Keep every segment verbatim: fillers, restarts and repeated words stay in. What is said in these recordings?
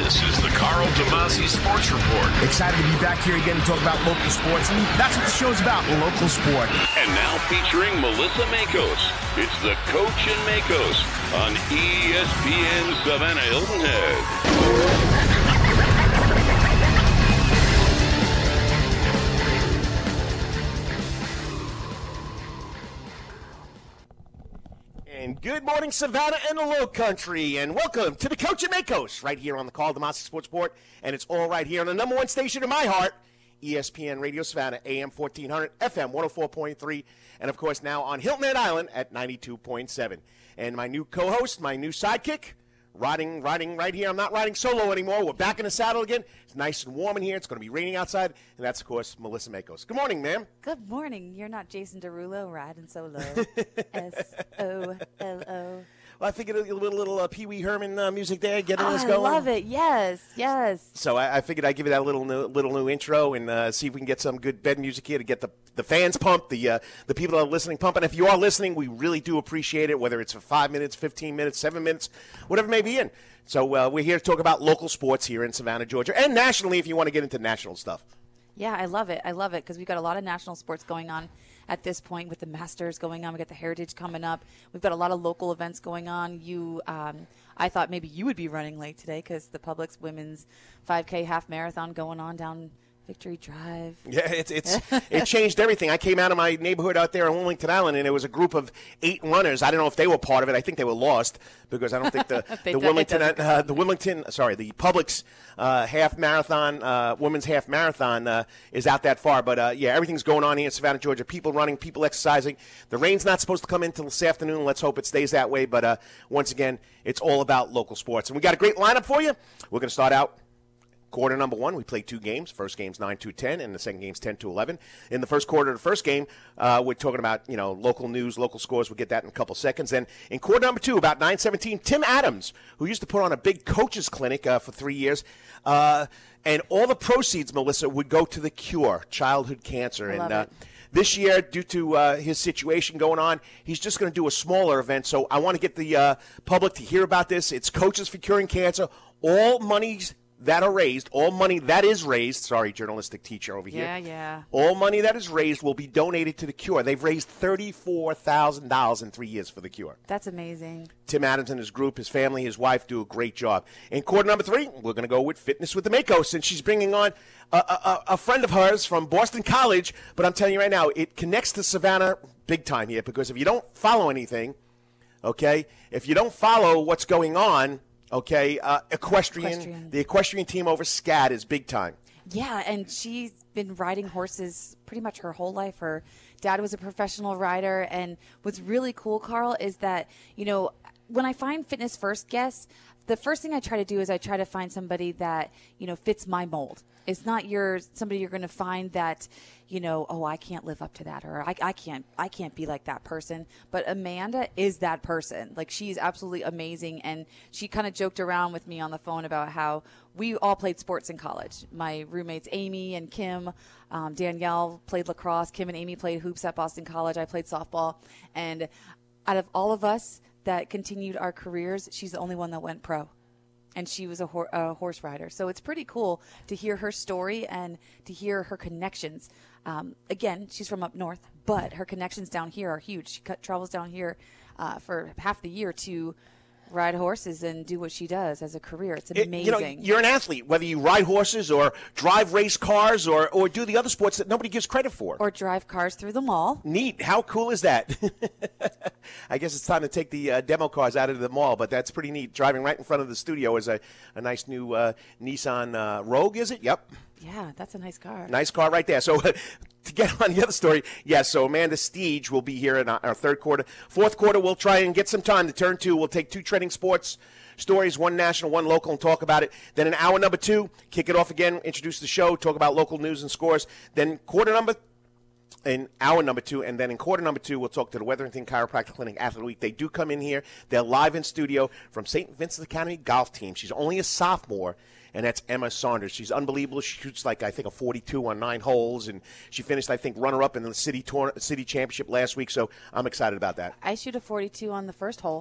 This is the Carl DeMasi Sports Report. Excited to be back here again to talk about local sports, and that's what the show's about, local sport. And now featuring Melissa Makos, it's the Coach and Makos on E S P N Savannah Hilton Head. And good morning, Savannah and the Low Country, and welcome to the Coach and Makos right here on the Carl DeMasi Sports Report, and it's all right here on the number one station in my heart, E S P N Radio Savannah, A M fourteen hundred, F M one oh four point three, and of course now on Hilton Head Island at ninety-two point seven. And my new co-host, my new sidekick, riding, riding right here. I'm not riding solo anymore. We're back in the saddle again. It's nice and warm in here. It's going to be raining outside, and that's of course Melissa Makos. Good morning, ma'am. Good morning. You're not Jason Derulo riding solo. S O L O. Well, I figured a little, little uh, Pee Wee Herman uh, music there, getting oh, us I going. I love it. Yes, yes. So I, I figured I'd give you that little new, little new intro and uh, see if we can get some good bed music here to get the, the fans pumped, the uh, the people that are listening pumped. And if you are listening, we really do appreciate it, whether it's for five minutes, fifteen minutes, seven minutes, whatever it may be in. So uh, we're here to talk about local sports here in Savannah, Georgia, and nationally if you want to get into national stuff. Yeah, I love it. I love it because we've got a lot of national sports going on at this point with the Masters going on. We've got the Heritage coming up. We've got a lot of local events going on. You, um, I thought maybe you would be running late today because the Publix Women's five K Half Marathon going on down Victory Drive. Yeah, it's it's it changed everything. I came out of my neighborhood out there on Wilmington Island, and there was a group of eight runners. I don't know if they were part of it. I think they were lost because I don't think the the Wilmington uh, the Wilmington sorry the Publix uh, half marathon uh, women's half marathon uh, is out that far. But uh, yeah, everything's going on here in Savannah, Georgia. People running, people exercising. The rain's not supposed to come in until this afternoon. Let's hope it stays that way. But uh, once again, it's all about local sports, and we got a great lineup for you. We're going to start out. Quarter number one, we played two games. First game's nine to ten, and the second game's ten to eleven. In the first quarter of the first game, uh, we're talking about, you know, local news, local scores. We'll get that in a couple seconds. Then in quarter number two, about nine seventeen, Tim Adams, who used to put on a big coaches clinic uh, for three years, uh, and all the proceeds, Melissa, would go to the cure, childhood cancer. I and love uh, it. This year, due to uh, his situation going on, he's just going to do a smaller event. So I want to get the uh, public to hear about this. It's Coaches for Curing Cancer. All money's that are raised, all money that is raised, sorry, journalistic teacher over here. Yeah, yeah. All money that is raised will be donated to the cure. They've raised thirty-four thousand dollars in three years for the cure. That's amazing. Tim Adams and his group, his family, his wife do a great job. In quarter number three, we're going to go with Fitness with the Makos, and she's bringing on a, a, a friend of hers from Boston College. But I'm telling you right now, it connects to Savannah big time here, because if you don't follow anything, okay, if you don't follow what's going on, okay, uh, equestrian, Equestrian. the equestrian team over SCAD is big time. Yeah, and she's been riding horses pretty much her whole life. Her dad was a professional rider, and what's really cool, Carl, is that, you know, when I find Fitness First guests, the first thing I try to do is I try to find somebody that, you know, fits my mold. It's not your somebody you're going to find that, you know, oh, I can't live up to that, or I, I can't I can't be like that person. But Amanda is that person. Like, she's absolutely amazing, and she kind of joked around with me on the phone about how we all played sports in college. My roommates Amy and Kim, um, Danielle played lacrosse. Kim and Amy played hoops at Boston College. I played softball, and out of all of us that continued our careers, she's the only one that went pro. And she was a, hor- a horse rider. So it's pretty cool to hear her story and to hear her connections. Um, again, she's from up north, but her connections down here are huge. She cut, travels down here uh, for half the year to ride horses and do what she does as a career. It's amazing. It, you know, you're an athlete, whether you ride horses or drive race cars or, or do the other sports that nobody gives credit for. Or drive cars through the mall. Neat. How cool is that? I guess it's time to take the uh, demo cars out of the mall, but that's pretty neat. Driving right in front of the studio is a, a nice new uh, Nissan uh, Rogue, is it? Yep. Yeah, that's a nice car. Nice car right there. So to get on the other story, yes, so Amanda Steege will be here in our, our third quarter. Fourth quarter, we'll try and get some time to turn to. We'll take two trending sports stories, one national, one local, and talk about it. Then in hour number two, kick it off again, introduce the show, talk about local news and scores. Then quarter number in hour number two, and then in quarter number two, we'll talk to the Wetherington Chiropractic Clinic Athlete of the Week. They do come in here. They're live in studio from Saint Vincent Academy Golf Team. She's only a sophomore, and that's Emma Saunders. She's unbelievable. She shoots like, I think, a forty-two on nine holes, and she finished, I think, runner-up in the city tour- city championship last week, so I'm excited about that. I shoot a forty-two on the first hole.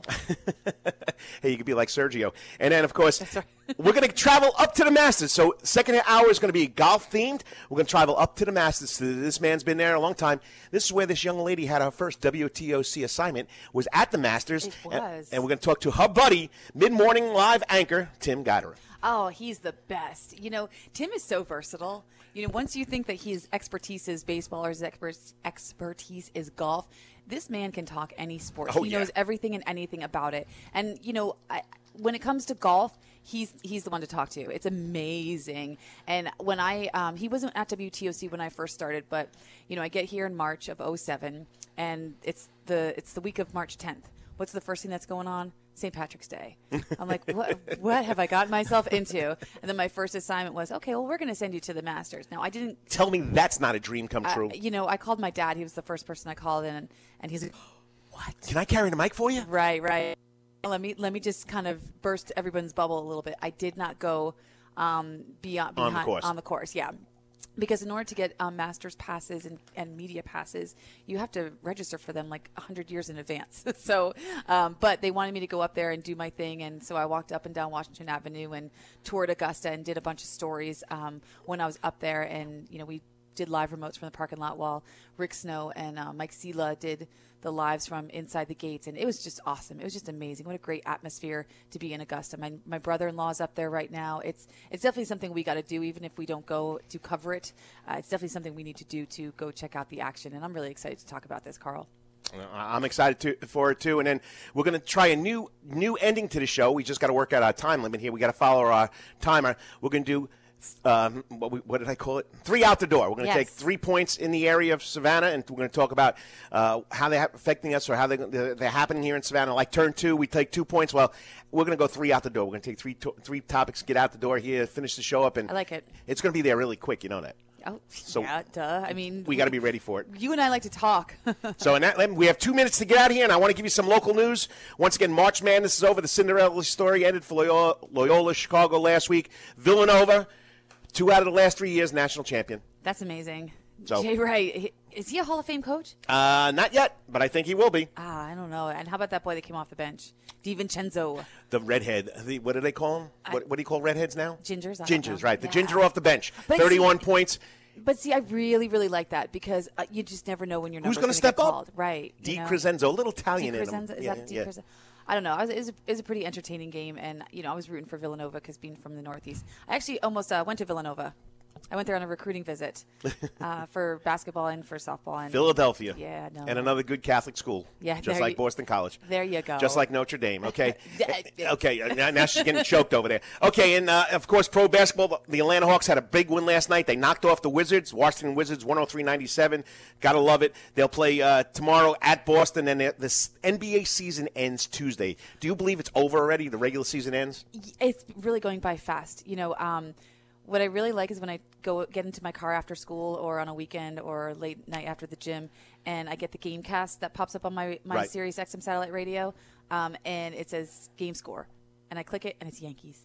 Hey, you could be like Sergio. And then, of course, That's right. we're going to travel up to the Masters. So second hour is going to be golf-themed. We're going to travel up to the Masters. This man's been there a long time. This is where this young lady had her first W T O C assignment, was at the Masters. It was. And we're going to talk to her buddy, mid-morning live anchor, Tim Goddard. Oh, he's the best. You know, Tim is so versatile. You know, once you think that his expertise is baseball or his expert, expertise is golf, this man can talk any sport. Oh, he yeah. knows everything and anything about it. And, you know, I, when it comes to golf, he's he's the one to talk to. It's amazing. And when I, um, he wasn't at W T O C when I first started, but, you know, I get here in March of oh seven, and it's the it's the week of March tenth. What's the first thing that's going on? Saint Patrick's Day. I'm like, what, what have I gotten myself into? And then my first assignment was, okay, well, we're going to send you to the Masters. Now, I didn't. Tell me that's not a dream come true. Uh, you know, I called my dad. He was the first person I called, and and he's like, what? Can I carry the mic for you? Right, right. Let me let me just kind of burst everyone's bubble a little bit. I did not go um, beyond On behind, the course. On the course, yeah. Because in order to get um, master's passes and, and media passes, you have to register for them like one hundred years in advance. so, um, but they wanted me to go up there and do my thing. And so I walked up and down Washington Avenue and toured Augusta and did a bunch of stories um, when I was up there. And, you know, we did live remotes from the parking lot while Rick Snow and uh, Mike Sela did the lives from inside the gates, and it was just awesome. It was just amazing. What a great atmosphere to be in Augusta. My my brother-in-law is up there right now. It's it's definitely something we got to do, even if we don't go to cover it. Uh, it's definitely something we need to do to go check out the action, and I'm really excited to talk about this, Carl. I'm excited to, for it too, and then we're going to try a new new ending to the show. We just got to work out our time limit here. We got to follow our timer. We're going to do. Um, what, we, what did I call it? Three out the door. We're going to Yes. take three points in the area of Savannah, and we're going to talk about uh, how they're affecting us or how they, they're, they're happening here in Savannah. Like turn two, we take two points. Well, we're going to go three out the door. We're going to take three to- three topics, get out the door here, finish the show up, and I like it. It's going to be there really quick. You know that. Oh, So yeah, duh. I mean, We got to be ready for it. You and I like to talk. So in that, we have two minutes to get out of here, and I want to give you some local news. Once again, March Madness is over. The Cinderella story ended for Loyola, Loyola Chicago last week. Villanova. Two out of the last three years, national champion. That's amazing. So- Jay Wright, is he a Hall of Fame coach? Uh, not yet, but I think he will be. Ah, I don't know. And how about that boy that came off the bench, DiVincenzo? The redhead. The, what do they call him? I- What, what do you call redheads now? Gingers. I don't Gingers, know. right. The Yeah. ginger off the bench. But thirty-one see- points. But see, I really, really like that because uh, you just never know when your number's Who's going gonna to step get up? called. Right. you Di know? Crescenzo, a little Italian Di in him. Crescenzo, is Yeah, that Di yeah. Crescenzo? I don't know. I was, it, was a, it was a pretty entertaining game, and you know, I was rooting for Villanova because being from the Northeast, I actually almost uh, went to Villanova. I went there on a recruiting visit uh, for basketball and for softball. And Philadelphia. Yeah, no. And another good Catholic school. Yeah, Just there like you- Boston College. There you go. Just like Notre Dame, okay? Yeah. okay, uh, now- now she's getting choked over there. Okay, and uh, of course, pro basketball, the Atlanta Hawks had a big win last night. They knocked off the Wizards, Washington Wizards, one oh three ninety-seven. Gotta love it. They'll play uh, tomorrow at Boston, and the N B A season ends Tuesday. Do you believe it's over already? The regular season ends? It's really going by fast. You know, um, what I really like is when I go get into my car after school or on a weekend or late night after the gym, and I get the game cast that pops up on my my Right. Sirius X M satellite radio, um, and it says game score, and I click it, and it's Yankees.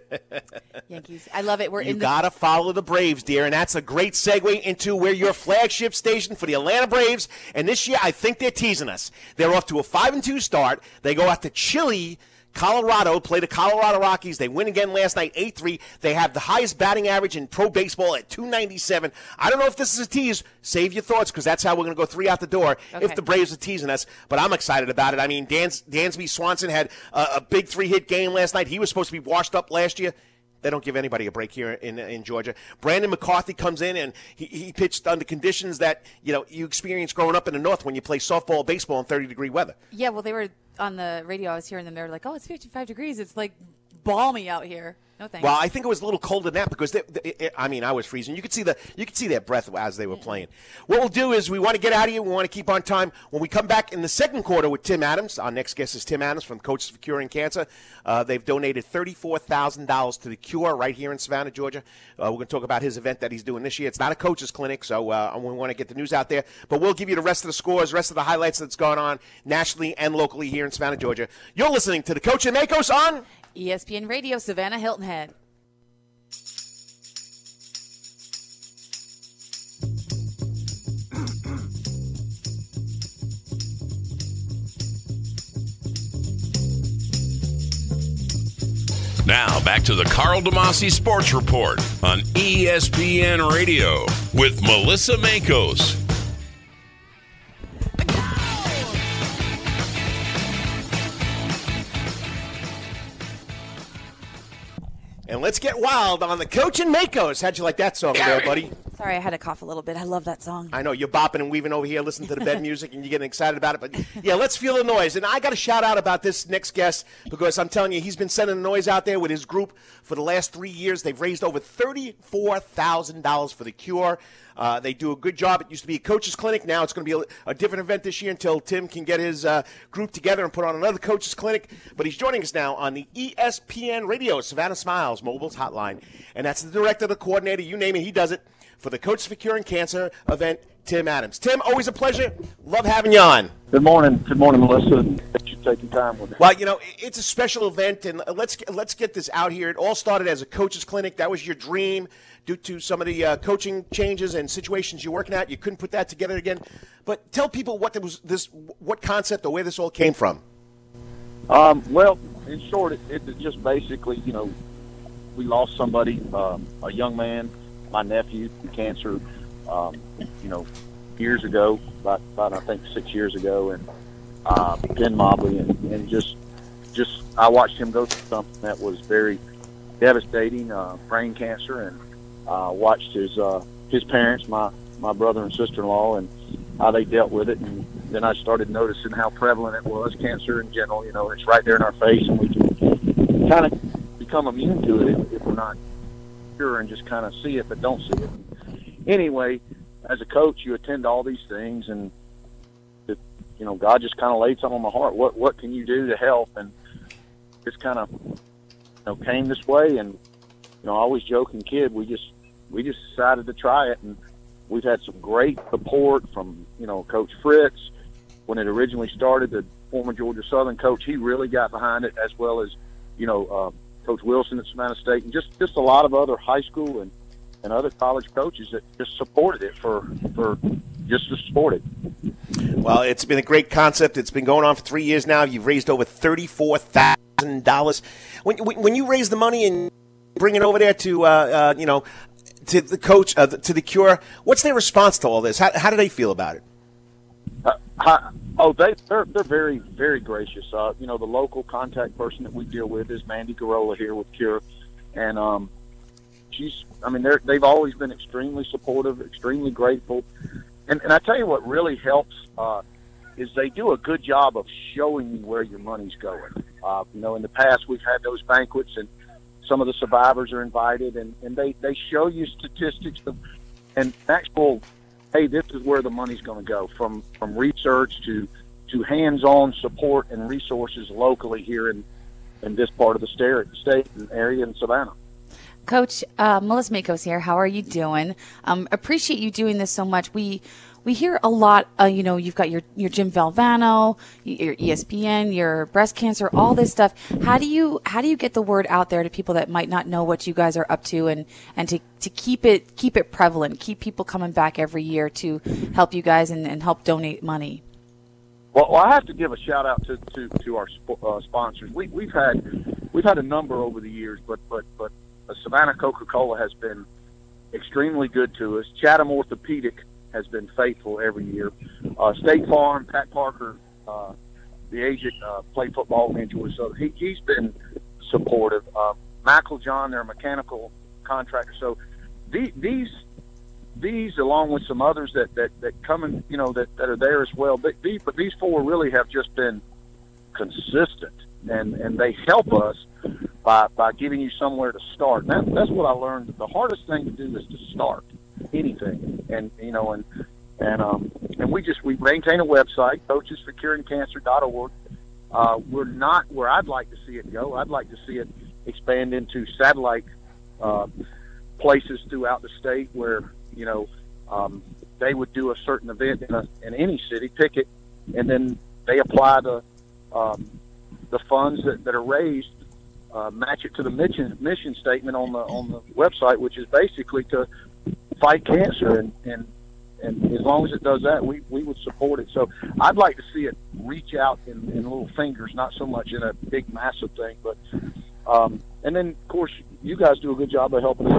Yankees. I love it. We're You in the gotta follow the Braves, dear, and that's a great segue into where your flagship station for the Atlanta Braves. And this year, I think they're teasing us. They're off to a five and two start. They go out to Chile, Colorado, play the Colorado Rockies. They win again last night, eight three. They have the highest batting average in pro baseball at two ninety-seven. I don't know if this is a tease. Save your thoughts, because that's how we're going to go three out the door Okay. if the Braves are teasing us. But I'm excited about it. I mean, Dan, Dansby Swanson had a, a big three-hit game last night. He was supposed to be washed up last year. They don't give anybody a break here in in Georgia. Brandon McCarthy comes in, and he, he pitched under conditions that, you know, you experience growing up in the North when you play softball, baseball in thirty-degree weather. yeah. Well, they were on the radio. I was hearing them. They were like, "Oh, it's fifty-five degrees. It's like balmy out here." No thanks. Well, I think it was a little colder than that because, they, they, it, I mean, I was freezing. You could see the you could see their breath as they were playing. What we'll do is we want to get out of here. We want to keep on time. When we come back in the second quarter with Tim Adams, our next guest is Tim Adams from Coaches for Curing Cancer. Uh, they've donated thirty-four thousand dollars to the cure right here in Savannah, Georgia. Uh, we're going to talk about his event that he's doing this year. It's not a coach's clinic, so uh, we want to get the news out there. But we'll give you the rest of the scores, rest of the highlights that's going on nationally and locally here in Savannah, Georgia. You're listening to the Coach and Makos on E S P N Radio, Savannah Hilton Head. Now back to the Carl DeMasi Sports Report on E S P N Radio with Melissa Makos. And let's get wild on the Coach and Makos. How'd you like that song there, buddy? Sorry, I had to cough a little bit. I love that song. I know, you're bopping and weaving over here, listening to the bed music, and you're getting excited about it. But, yeah, let's feel the noise. And I got to shout out about this next guest because I'm telling you, he's been sending the noise out there with his group for the last three years. They've raised over thirty-four thousand dollars for the cure. Uh, they do a good job. It used to be a coach's clinic. Now it's going to be a, a different event this year until Tim can get his uh, group together and put on another coach's clinic. But he's joining us now on the E S P N Radio, Savannah Smiles Mobile's hotline. And that's the director, the coordinator, you name it, he does it, for the Coaches for Curing Cancer event, Tim Adams. Tim, always a pleasure. Love having you on. Good morning. Good morning, Melissa. Thanks for taking time with me. Well, you know, it's a special event, and let's let's get this out here. It all started as a coach's clinic. That was your dream. Due to some of the uh, coaching changes and situations you're working at, you couldn't put that together again. But tell people what was this, what concept or where this all came from. Um, well, in short, it, it just basically, you know, we lost somebody, um, a young man, my nephew, to cancer, um, you know, years ago, about, about I think six years ago, and uh, Ken Mobley, and, and just, just I watched him go through something that was very devastating, uh, brain cancer, and uh, watched his uh, his parents, my my brother and sister-in-law, and how they dealt with it, and then I started noticing how prevalent it was, cancer in general. You know, it's right there in our face, and we can kind of become immune to it if, if we're not sure and just kind of see it but don't see it. Anyway, as a coach, you attend to all these things, and it, you know, God just kind of laid something on my heart. What what can you do to help? And just kind of, you know, came this way. And you know, I always joke and kid, we just we just decided to try it, and we've had some great support from, you know, Coach Fritz. When it originally started, the former Georgia Southern coach, he really got behind it, as well as, you know, uh, Coach Wilson at Savannah State, and just, just a lot of other high school and, and other college coaches that just supported it for, for just to support it. Well, it's been a great concept. It's been going on for three years now. You've raised over thirty-four thousand dollars. When, when you raise the money and bring it over there to, uh, uh, you know, to the coach, uh, to the cure, what's their response to all this? How, how do they feel about it? Uh, hi, oh, they, they're they're very, very gracious. Uh, you know, the local contact person that we deal with is Mandy Garola here with Cure, and um, she's, I mean, they're, they've always been extremely supportive, extremely grateful, and and I tell you what really helps uh, is they do a good job of showing you where your money's going. Uh, you know, in the past we've had those banquets, and some of the survivors are invited, and, and they, they show you statistics of, and actual, hey, this is where the money's going to go, from, from research to to hands-on support and resources locally here in, in this part of the state and area in Savannah. Coach, uh, Melissa Makos here. How are you doing? Um, appreciate you doing this so much. We we hear a lot, uh, you know, you've got your, your Jim Valvano, your E S P N, your breast cancer, all this stuff. How do you how do you get the word out there to people that might not know what you guys are up to, and, and to, to keep it keep it prevalent, keep people coming back every year to help you guys and, and help donate money? Well, well, I have to give a shout out to, to, to our sp- uh, sponsors. We, we've had we've had a number over the years, but but but uh, Savannah Coca-Cola has been extremely good to us. Chatham Orthopedic has been faithful every year. Uh, State Farm, Pat Parker, uh, the agent, uh, played football in Georgia, so he, he's been supportive. Uh, Michael John, their mechanical contractor. So the, these these, along with some others that, that, that come in, you know, that, that are there as well. But these, but these four really have just been consistent, and, and they help us by by giving you somewhere to start. And that, that's what I learned. The hardest thing to do is to start anything, and you know, and and um and we just we maintain a website, coaches for curing cancer dot org. Uh, we're not where I'd like to see it go. I'd like to see it expand into satellite uh, places throughout the state where, you know, um, they would do a certain event in, a, in any city, pick it, and then they apply the um, the funds that, that are raised, uh, match it to the mission mission statement on the on the website, which is basically to fight cancer, and, and and as long as it does that, we, we would support it. So I'd like to see it reach out in, in little fingers, not so much in a big massive thing, but um, and then of course you guys do a good job of helping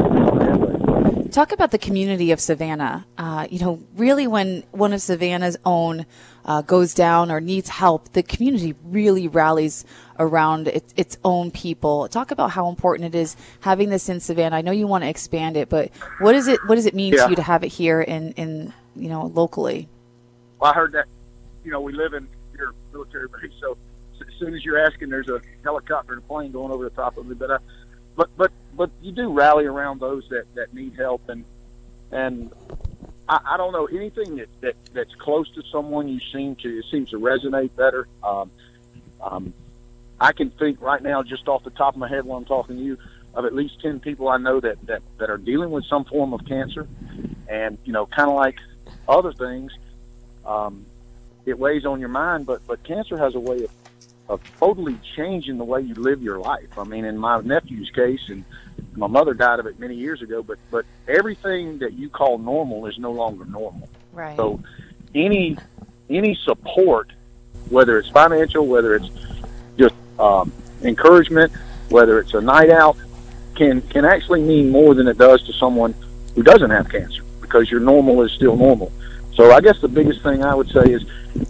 us. Talk about the community of Savannah. Uh, you know, really when one of Savannah's own uh, goes down or needs help, the community really rallies around its, its own people. Talk about how important it is having this in Savannah. I know you want to expand it, but what is it? What does it mean yeah. to you to have it here in, in you know, locally? Well, I heard that, you know, we live in your military base, so as soon as you're asking, there's a helicopter and a plane going over the top of me. But, uh, but, but, but you do rally around those that, that need help, and and I, I don't know anything that, that that's close to someone you seem to it seems to resonate better. Um, um, I can think right now, just off the top of my head, while I'm talking to you, of at least ten people I know that that, that are dealing with some form of cancer, and you know, kind of like other things. Um, it weighs on your mind, but, but cancer has a way of, of totally changing the way you live your life. I mean, in my nephew's case, and my mother died of it many years ago, but, but everything that you call normal is no longer normal. Right. So any, any support, whether it's financial, whether it's just um, encouragement, whether it's a night out, can, can actually mean more than it does to someone who doesn't have cancer, because your normal is still normal. So I guess the biggest thing I would say is,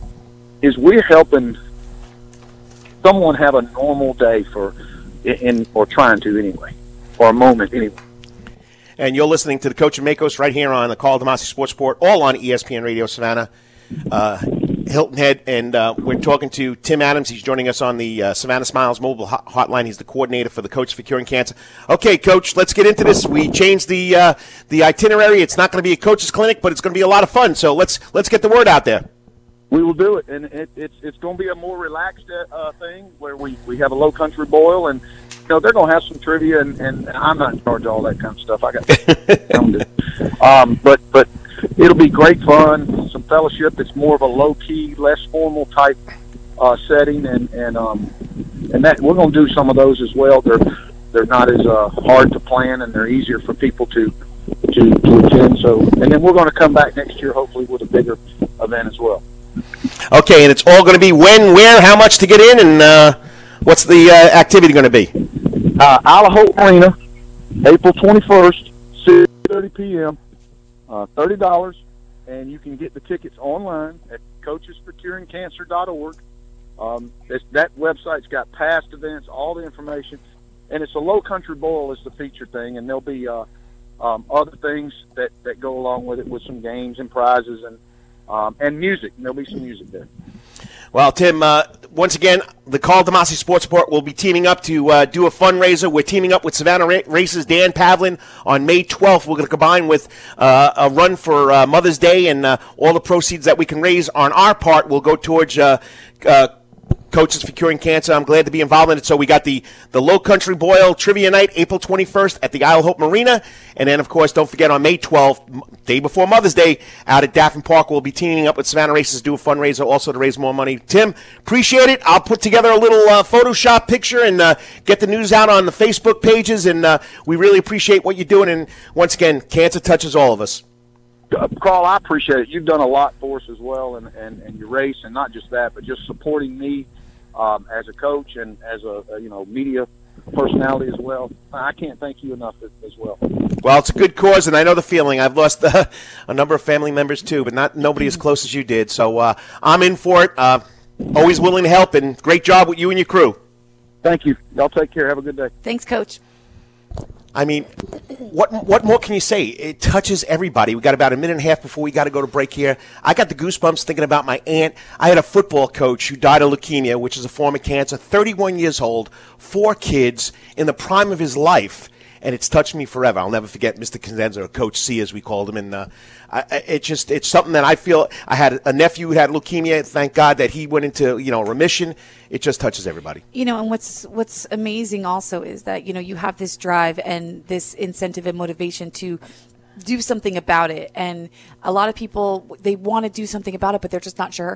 is we're helping someone have a normal day for, in or trying to anyway, or a moment anyway. And you're listening to the Coach and Makos right here on the Carl DeMasi Sports Report, all on E S P N Radio Savannah, uh, Hilton Head, and uh, we're talking to Tim Adams. He's joining us on the uh, Savannah Smiles mobile hotline. He's the coordinator for the Coach for Curing Cancer. Okay, Coach, let's get into this. We changed the uh, the itinerary. It's not going to be a coach's clinic, but it's going to be a lot of fun. So let's let's get the word out there. We will do it, and it, it's it's going to be a more relaxed uh, thing where we, we have a low country boil, and you know they're going to have some trivia, and, and I'm not in charge of all that kind of stuff. I got, um, but but it'll be great fun, some fellowship. It's more of a low key, less formal type uh, setting, and and um and that we're going to do some of those as well. They're they're not as uh, hard to plan, and they're easier for people to to to attend. So, and then we're going to come back next year, hopefully, with a bigger event as well. Okay, and it's all going to be when, where, how much to get in, and uh, what's the uh, activity going to be? Uh, Isle Hope Arena, April twenty-first, six thirty p.m., uh, thirty dollars, and you can get the tickets online at coaches for curing cancer dot org. Um, that website's got past events, all the information, and it's a low country boil is the feature thing, and there'll be uh, um, other things that, that go along with it with some games and prizes and Um, and music. There'll be some music there. Well, Tim, uh, once again, the Carl DeMasi Sports Report will be teaming up to uh, do a fundraiser. We're teaming up with Savannah Races Dan Pavlin on May twelfth. We're going to combine with uh, a run for uh, Mother's Day, and uh, all the proceeds that we can raise on our part will go towards uh, uh, Coaches for Curing Cancer. I'm glad to be involved in it. So we got the, the Low Country Boil Trivia Night, April twenty-first at the Isle Hope Marina. And then, of course, don't forget on May twelfth, day before Mother's Day, out at Daffin Park, we'll be teaming up with Savannah Races to do a fundraiser also to raise more money. Tim, appreciate it. I'll put together a little uh, Photoshop picture and uh, get the news out on the Facebook pages. And uh, we really appreciate what you're doing. And once again, cancer touches all of us. Uh, Carl, I appreciate it. You've done a lot for us as well, and, and, and your race, and not just that, but just supporting me um, as a coach and as a, a you know media personality as well. I can't thank you enough as, as well. Well, it's a good cause, and I know the feeling. I've lost uh, a number of family members too, but not nobody as close as you did. So uh, I'm in for it. Uh, always willing to help, and great job with you and your crew. Thank you. Y'all take care. Have a good day. Thanks, Coach. I mean, what what more can you say? It touches everybody. We got about a minute and a half before we got to go to break here. I got the goosebumps thinking about my aunt. I had a football coach who died of leukemia, which is a form of cancer, thirty-one years old, four kids, in the prime of his life, and it's touched me forever. I'll never forget Mister Condenza, or Coach C, as we called him, and uh, I, it just it's something that I feel. I had a nephew who had leukemia. Thank God that he went into you know remission. It just touches everybody. You know, and what's what's amazing also is that, you know, you have this drive and this incentive and motivation to do something about it. And a lot of people, they want to do something about it, but they're just not sure.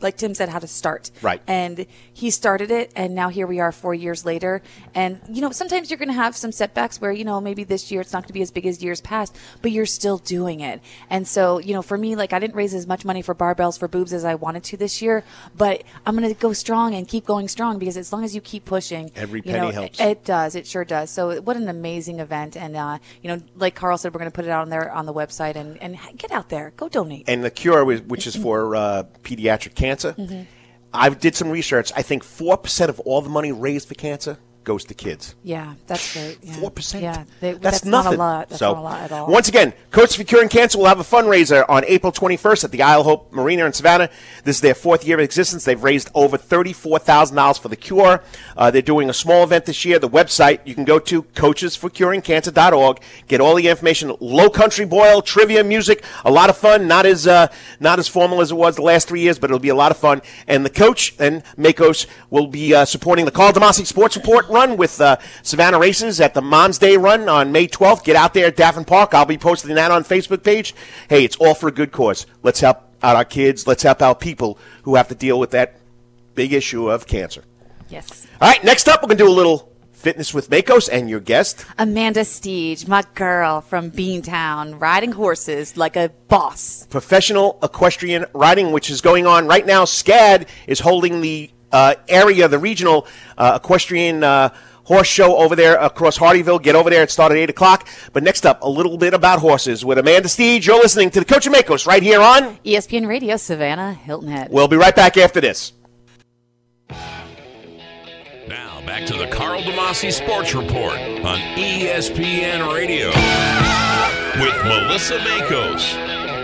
like Tim said, how to start. Right. And he started it, and now here we are four years later. And, you know, sometimes you're going to have some setbacks where, you know, maybe this year it's not going to be as big as years past, but you're still doing it. And so, you know, for me, like, I didn't raise as much money for barbells for boobs as I wanted to this year, but I'm going to go strong and keep going strong, because as long as you keep pushing, every you penny know, helps. It, it does. It sure does. So what an amazing event. And, uh, you know, like Carl said, we're going to put it out on there on the website, and, and get out there. Go donate. And the cure, which is for uh, pediatric cancer, mm-hmm. I did some research. I think four percent of all the money raised for cancer goes to kids. Yeah, that's great. Yeah. four percent? Yeah, they, that's, that's nothing. not a lot. That's so, not a lot at all. Once again, Coach for Curing Cancer will have a fundraiser on April twenty-first at the Isle Hope Marina in Savannah. This is their fourth year of existence. They've raised over thirty-four thousand dollars for the cure. Uh, they're doing a small event this year. The website you can go to, coaches for curing cancer dot org. Get all the information. Low country boil, trivia, music, a lot of fun. Not as uh, not as formal as it was the last three years, but it'll be a lot of fun. And the coach and Makos will be uh, supporting the Carl DeMasi Sports Report run with uh, Savannah Races at the Mons Day Run on May twelfth. Get out there at Daffin Park. I'll be posting that on Facebook page. Hey, it's all for a good cause. Let's help out our kids. Let's help out people who have to deal with that big issue of cancer. Yes. All right, next up, we're going to do a little Fitness with Makos and your guest. Amanda Steege, my girl from Beantown, riding horses like a boss. Professional equestrian riding, which is going on right now. SCAD is holding the uh, area, the regional uh, equestrian uh horse show over there across Hardyville. Get over there. It started at eight o'clock. But next up, a little bit about horses with Amanda Steege. You're listening to the Coach and Makos right here on E S P N Radio, Savannah, Hilton Head. We'll be right back after this. Now back to the Carl DeMasi Sports Report on E S P N Radio with Melissa Makos.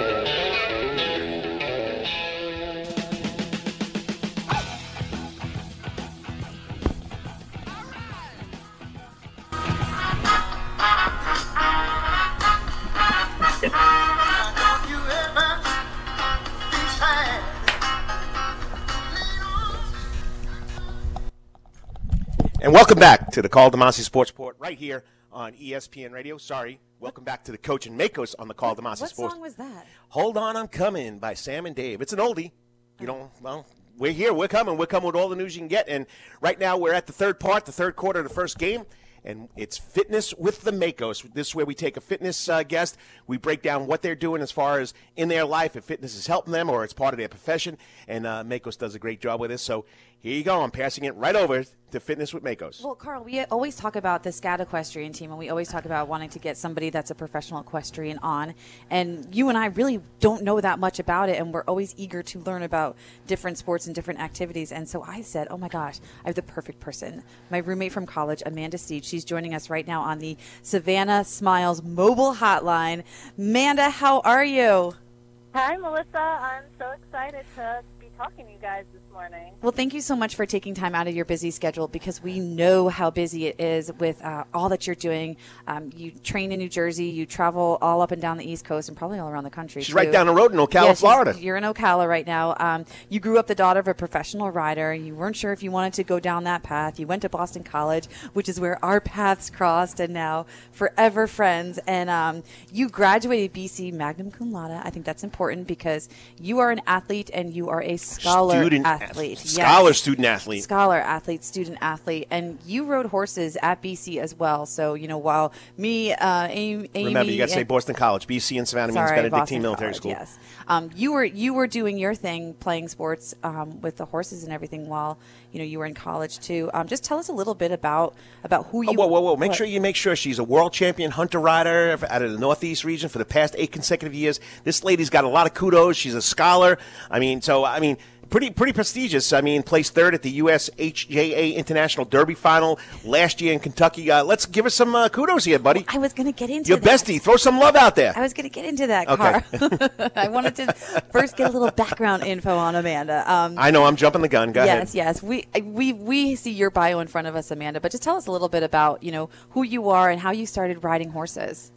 And welcome back to the Carl DeMasi Sports Report right here on E S P N Radio. Sorry, welcome back to the Coach and Makos on the Carl DeMasi what Sports. What song was that? Hold On, I'm Coming by Sam and Dave. It's an oldie. You know, well, we're here. We're coming. We're coming with all the news you can get. And right now we're at the third part, the third quarter of the first game. And it's Fitness with the Makos. This is where we take a fitness uh, guest. We break down what they're doing as far as in their life, if fitness is helping them or it's part of their profession. And uh, Makos does a great job with this. So here you go. I'm passing it right over to Fitness with Makos. Well, Carl, we always talk about the SCAD equestrian team, and we always talk about wanting to get somebody that's a professional equestrian on. And you and I really don't know that much about it, and we're always eager to learn about different sports and different activities. And so I said, oh, my gosh, I have the perfect person. My roommate from college, Amanda Steege. She's joining us right now on the Savannah Smiles mobile hotline. Amanda, how are you? Hi, Melissa. I'm so excited to be talking to you guys this morning. Well, thank you so much for taking time out of your busy schedule, because we know how busy it is with uh, all that you're doing. Um, you train in New Jersey. You travel all up and down the East Coast and probably all around the country. She's too. right down the road in Ocala, yeah, Florida. You're in Ocala right now. Um, you grew up the daughter of a professional rider. You weren't sure if you wanted to go down that path. You went to Boston College, which is where our paths crossed, and now forever friends. And um, you graduated B C magna cum laude. I think that's important because you are an athlete and you are a scholar student athlete. Yes. Scholar student athlete. Scholar athlete, student athlete. And you rode horses at B C as well. So, you know, while me, uh, Amy... Remember, you got to say Boston College. B C in Savannah sorry, means Benedictine Boston Military College, School. Yes. Um, you were you were doing your thing, playing sports um, with the horses and everything while, you know, you were in college too. Um, just tell us a little bit about about who you... Oh, whoa, whoa, whoa. Make what? sure you make sure she's a world champion hunter rider out of the Northeast region for the past eight consecutive years. This lady's got a lot of kudos. She's a scholar. I mean, so, I mean... Pretty pretty prestigious. I mean, placed third at the U S H J A International Derby Final last year in Kentucky. Uh, let's give her some uh, kudos here, buddy. I was going to get into Your that. bestie. Throw some love out there. I was going to get into that, Okay. Carl. I wanted to first get a little background info on Amanda. Um, I know. I'm jumping the gun. Go yes, ahead. Yes, yes. We, we, we see your bio in front of us, Amanda, but just tell us a little bit about, you know, who you are and how you started riding horses.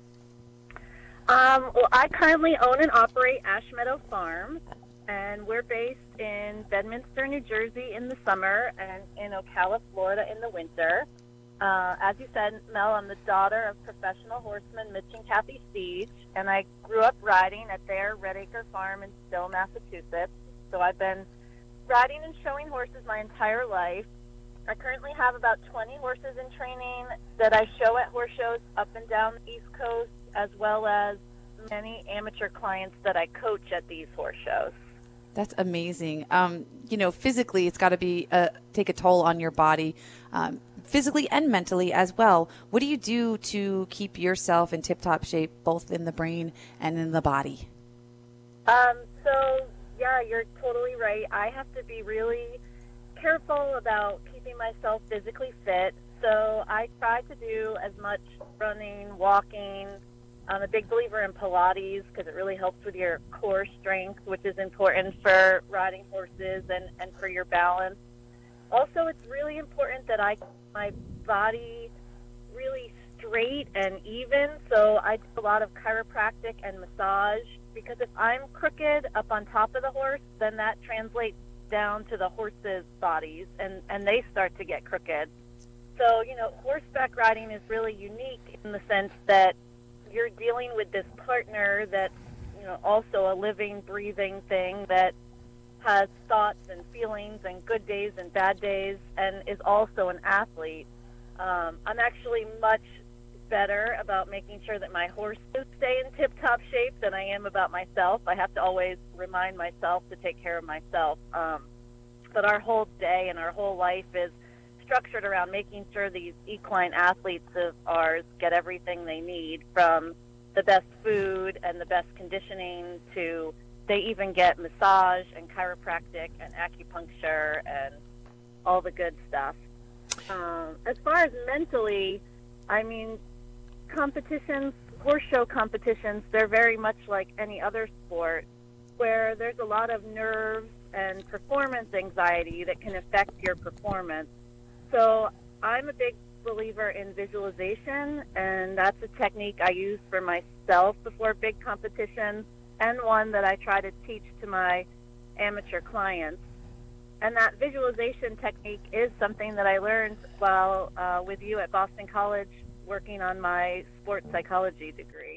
Um, well, I currently own and operate Ash Meadow Farm, and we're based in Bedminster, New Jersey in the summer and in Ocala, Florida in the winter. Uh, as you said, Mel, I'm the daughter of professional horsemen Mitch and Kathy Steege, and I grew up riding at their Red Acre Farm in Stowe, Massachusetts. So I've been riding and showing horses my entire life. I currently have about twenty horses in training that I show at horse shows up and down the East Coast, as well as many amateur clients that I coach at these horse shows. That's amazing. Um, you know, physically, it's got to be uh, take a toll on your body, um, physically and mentally as well. What do you do to keep yourself in tip-top shape, both in the brain and in the body? Um, so, yeah, you're totally right. I have to be really careful about keeping myself physically fit. So I try to do as much running, walking. I'm a big believer in Pilates because it really helps with your core strength, which is important for riding horses and, and for your balance. Also, it's really important that I keep my body really straight and even. So I do a lot of chiropractic and massage because if I'm crooked up on top of the horse, then that translates down to the horses' bodies and, and they start to get crooked. So, you know, horseback riding is really unique in the sense that you're dealing with this partner that's, you know, also a living, breathing thing that has thoughts and feelings and good days and bad days and is also an athlete. Um, I'm actually much better about making sure that my horses stay in tip-top shape than I am about myself. I have to always remind myself to take care of myself. Um, but our whole day and our whole life is structured around making sure these equine athletes of ours get everything they need, from the best food and the best conditioning to they even get massage and chiropractic and acupuncture and all the good stuff. Um, as far as mentally, I mean, competitions, horse show competitions, they're very much like any other sport where there's a lot of nerves and performance anxiety that can affect your performance. So I'm a big believer in visualization, and that's a technique I use for myself before big competitions and one that I try to teach to my amateur clients. And that visualization technique is something that I learned while uh, with you at Boston College working on my sports psychology degree.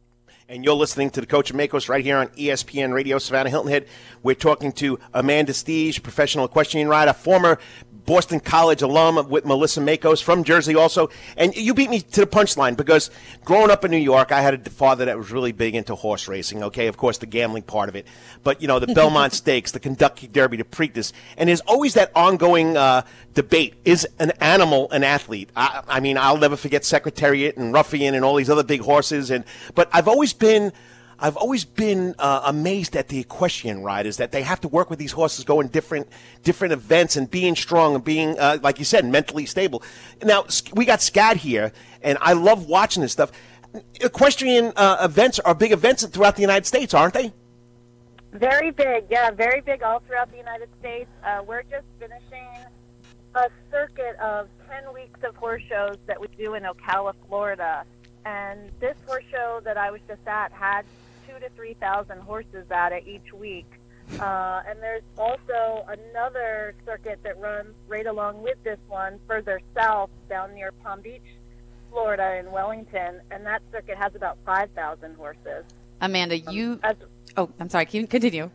And you're listening to the Coach and Makos right here on E S P N Radio, Savannah Hilton Head. We're talking to Amanda Stige, professional equestrian rider, former Boston College alum with Melissa Makos from Jersey also. And you beat me to the punchline because growing up in New York, I had a father that was really big into horse racing, okay? Of course, the gambling part of it. But, you know, the Belmont Stakes, the Kentucky Derby, the Preakness. And there's always that ongoing uh, debate. Is an animal an athlete? I, I mean, I'll never forget Secretariat and Ruffian and all these other big horses. And But I've always been... I've always been uh, amazed at the equestrian riders, that they have to work with these horses, going different different events and being strong and being, uh, like you said, mentally stable. Now, we got Scad here, and I love watching this stuff. Equestrian uh, events are big events throughout the United States, aren't they? Very big, yeah, very big all throughout the United States. Uh, we're just finishing a circuit of ten weeks of horse shows that we do in Ocala, Florida. And this horse show that I was just at had two to three thousand horses at it each week. Uh, and there's also another circuit that runs right along with this one further south down near Palm Beach, Florida in Wellington. And that circuit has about five thousand horses. Amanda, you... Um, as, oh, I'm sorry. Can you continue?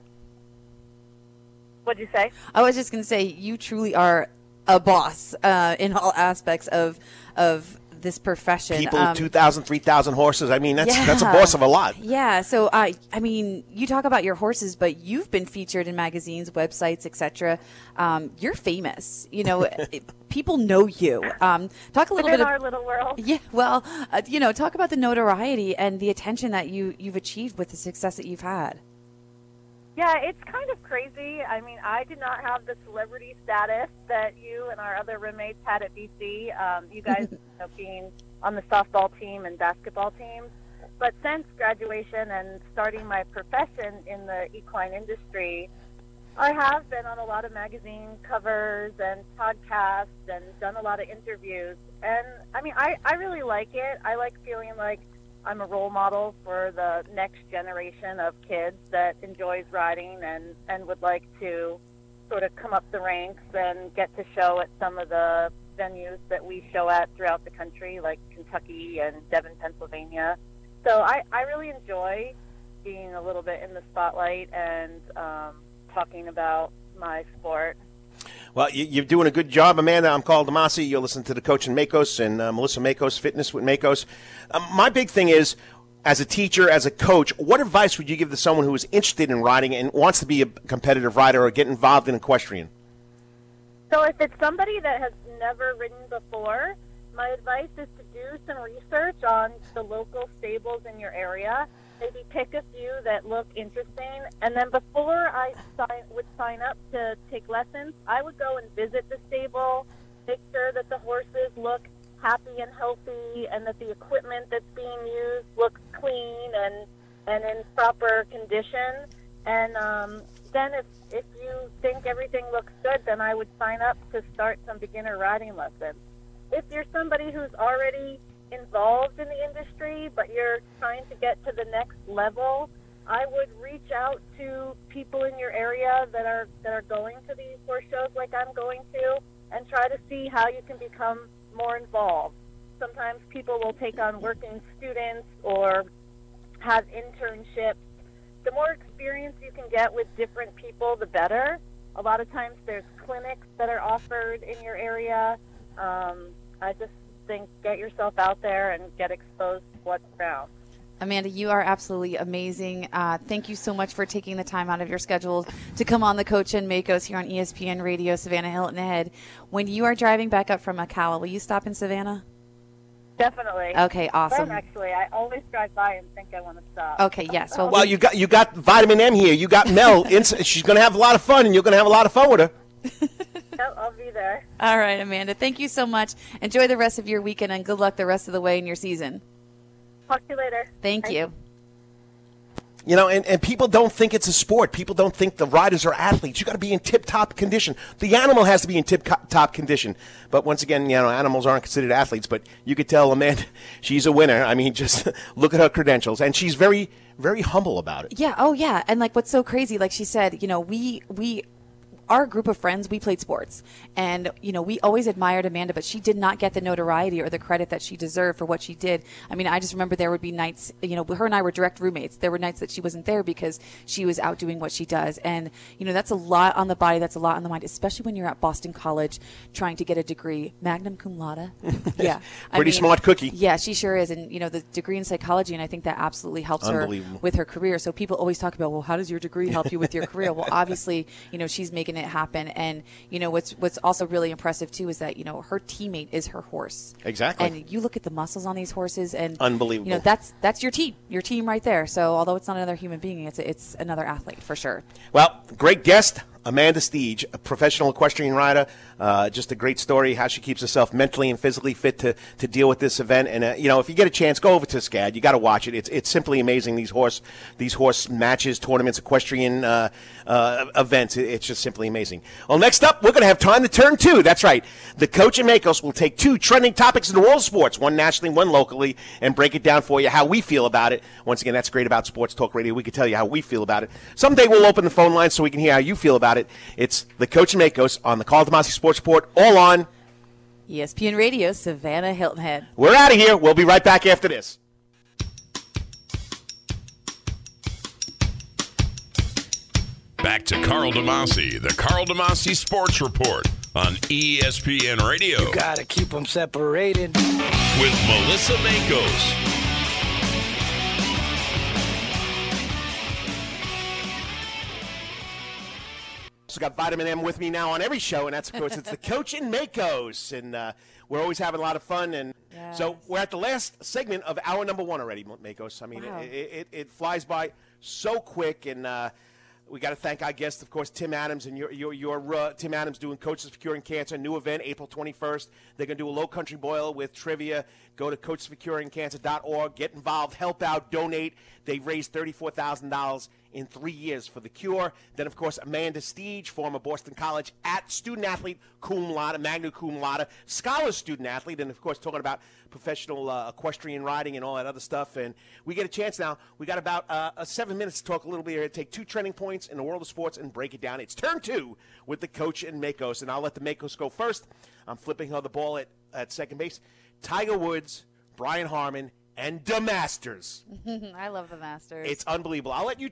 What'd you say? I was just going to say, you truly are a boss uh, in all aspects of of this profession. People, um, two thousand, three thousand horses. I mean, that's yeah. that's a boss of a lot. Yeah. So, I, I mean, you talk about your horses, but you've been featured in magazines, websites, et cetera. Um, you're famous. You know, it, people know you. Um, talk a little Within bit. our of, little world. Yeah. Well, uh, you know, talk about the notoriety and the attention that you you've achieved with the success that you've had. Yeah, it's kind of crazy. I mean, I did not have the celebrity status that you and our other roommates had at B C. Um, you guys you know, being on the softball team and basketball teams. But since graduation and starting my profession in the equine industry, I have been on a lot of magazine covers and podcasts and done a lot of interviews. And, I mean, I, I really like it. I like feeling like I'm a role model for the next generation of kids that enjoys riding and, and would like to sort of come up the ranks and get to show at some of the venues that we show at throughout the country, like Kentucky and Devon, Pennsylvania. So I, I really enjoy being a little bit in the spotlight and um, talking about my sport. Well, you, you're doing a good job, Amanda. I'm Carl DeMasi. You're listening to the Coach and Makos and uh, Melissa Makos, Fitness with Makos. Um, my big thing is, as a teacher, as a coach, what advice would you give to someone who is interested in riding and wants to be a competitive rider or get involved in equestrian? So if it's somebody that has never ridden before, my advice is to do some research on the local stables in your area. Maybe pick a few that look interesting. And then before I sign, would sign up to take lessons, I would go and visit the stable, make sure that the horses look happy and healthy and that the equipment that's being used looks clean and, and in proper condition. And um, then if, if you think everything looks good, then I would sign up to start some beginner riding lessons. If you're somebody who's already involved in the industry, but you're trying to get to the next level, I would reach out to people in your area that are that are going to these horse shows like I'm going to, and try to see how you can become more involved. Sometimes people will take on working students or have internships. The more experience you can get with different people, the better. A lot of times there's clinics that are offered in your area. Um, I just think get yourself out there and get exposed to what's around. Amanda, you are absolutely amazing. Uh, thank you so much for taking the time out of your schedule to come on the Coach and Makos here on E S P N Radio, Savannah Hilton Head. When you are driving back up from Ocala, will you stop in Savannah? Definitely. Okay, awesome. Well, actually, I always drive by and think I want to stop. Okay, yes. Well, Well, we- you got you got Vitamin M here. You got Mel. She's going to have a lot of fun, and you're going to have a lot of fun with her. Yep, I'll be there. all right, Amanda. Thank you so much. Enjoy the rest of your weekend, and good luck the rest of the way in your season. Talk to you later. Thank Bye. you. You know, and, and people don't think it's a sport. People don't think the riders are athletes. You got to be in tip-top condition. The animal has to be in tip-top condition. But once again, you know, animals aren't considered athletes. But you could tell, Amanda, she's a winner. I mean, just look at her credentials. And she's very, very humble about it. Yeah. Oh, yeah. And like, what's so crazy? Like she said, you know, we we. Our group of friends, we played sports, and you know we always admired Amanda, but she did not get the notoriety or the credit that she deserved for what she did. I mean, I just remember there would be nights, you know, her and I were direct roommates. There were nights that she wasn't there because she was out doing what she does, and you know that's a lot on the body, that's a lot on the mind, especially when you're at Boston College trying to get a degree, magna cum laude. Yeah, I Pretty mean, smart cookie. Yeah, she sure is, and you know the degree in psychology, and I think that absolutely helps her Unbelievable. with her career. So people always talk about, well, how does your degree help you with your career? Well, obviously, you know, she's making it happen. And, you know, what's what's also really impressive, too, is that, you know, her teammate is her horse. Exactly. And you look at the muscles on these horses and, Unbelievable. you know, that's that's your team, your team right there. So although it's not another human being, it's it's another athlete for sure. Well, great guest, Amanda Steege, a professional equestrian rider. Uh, just a great story, how she keeps herself mentally and physically fit to, to deal with this event. And, uh, you know, if you get a chance, go over to SCAD. You got to watch it. It's it's simply amazing, these horse these horse matches, tournaments, equestrian uh, uh, events. It, it's just simply amazing. Well, next up, we're going to have time to turn two. That's right. The Coach and Makos will take two trending topics in the world of sports, one nationally, one locally, and break it down for you, how we feel about it. Once again, that's great about Sports Talk Radio. We can tell you how we feel about it. Someday we'll open the phone lines so we can hear how you feel about it. It's the Coach and Makos on the Carl DeMasi Sports Report, all on E S P N Radio, Savannah Hilton Head. We're out of here. We'll be right back after this. Back to Carl DeMasi, the Carl DeMasi Sports Report on E S P N Radio You gotta keep them separated. with Melissa Makos. So got Vitamin M with me now on every show, and that's, of course, it's the Coach and Makos, and uh, we're always having a lot of fun. And Yes. so we're at the last segment of hour number one already, Makos. I mean, Wow. it, it, it flies by so quick, and uh, we got to thank our guest, of course, Tim Adams, and your your, your uh, Tim Adams doing Coaches for Curing Cancer, new event, April twenty-first. They're going to do a Low Country Boil with trivia. Go to coaches for curing cancer dot org, get involved, help out, donate. They've raised thirty-four thousand dollars in three years for the cure. Then, of course, Amanda Steege, former Boston College at student athlete, cum laude, magna cum laude, scholar student athlete, and, of course, talking about professional uh, equestrian riding and all that other stuff. And we get a chance now. We got about uh, uh, seven minutes to talk a little bit here, take two trending points in the world of sports and break it down. It's turn two with the Coach and Makos, and I'll let the Makos go first. I'm flipping her the ball at, at second base. Tiger Woods, Brian Harman, and the Masters. I love the Masters. It's unbelievable. I'll let you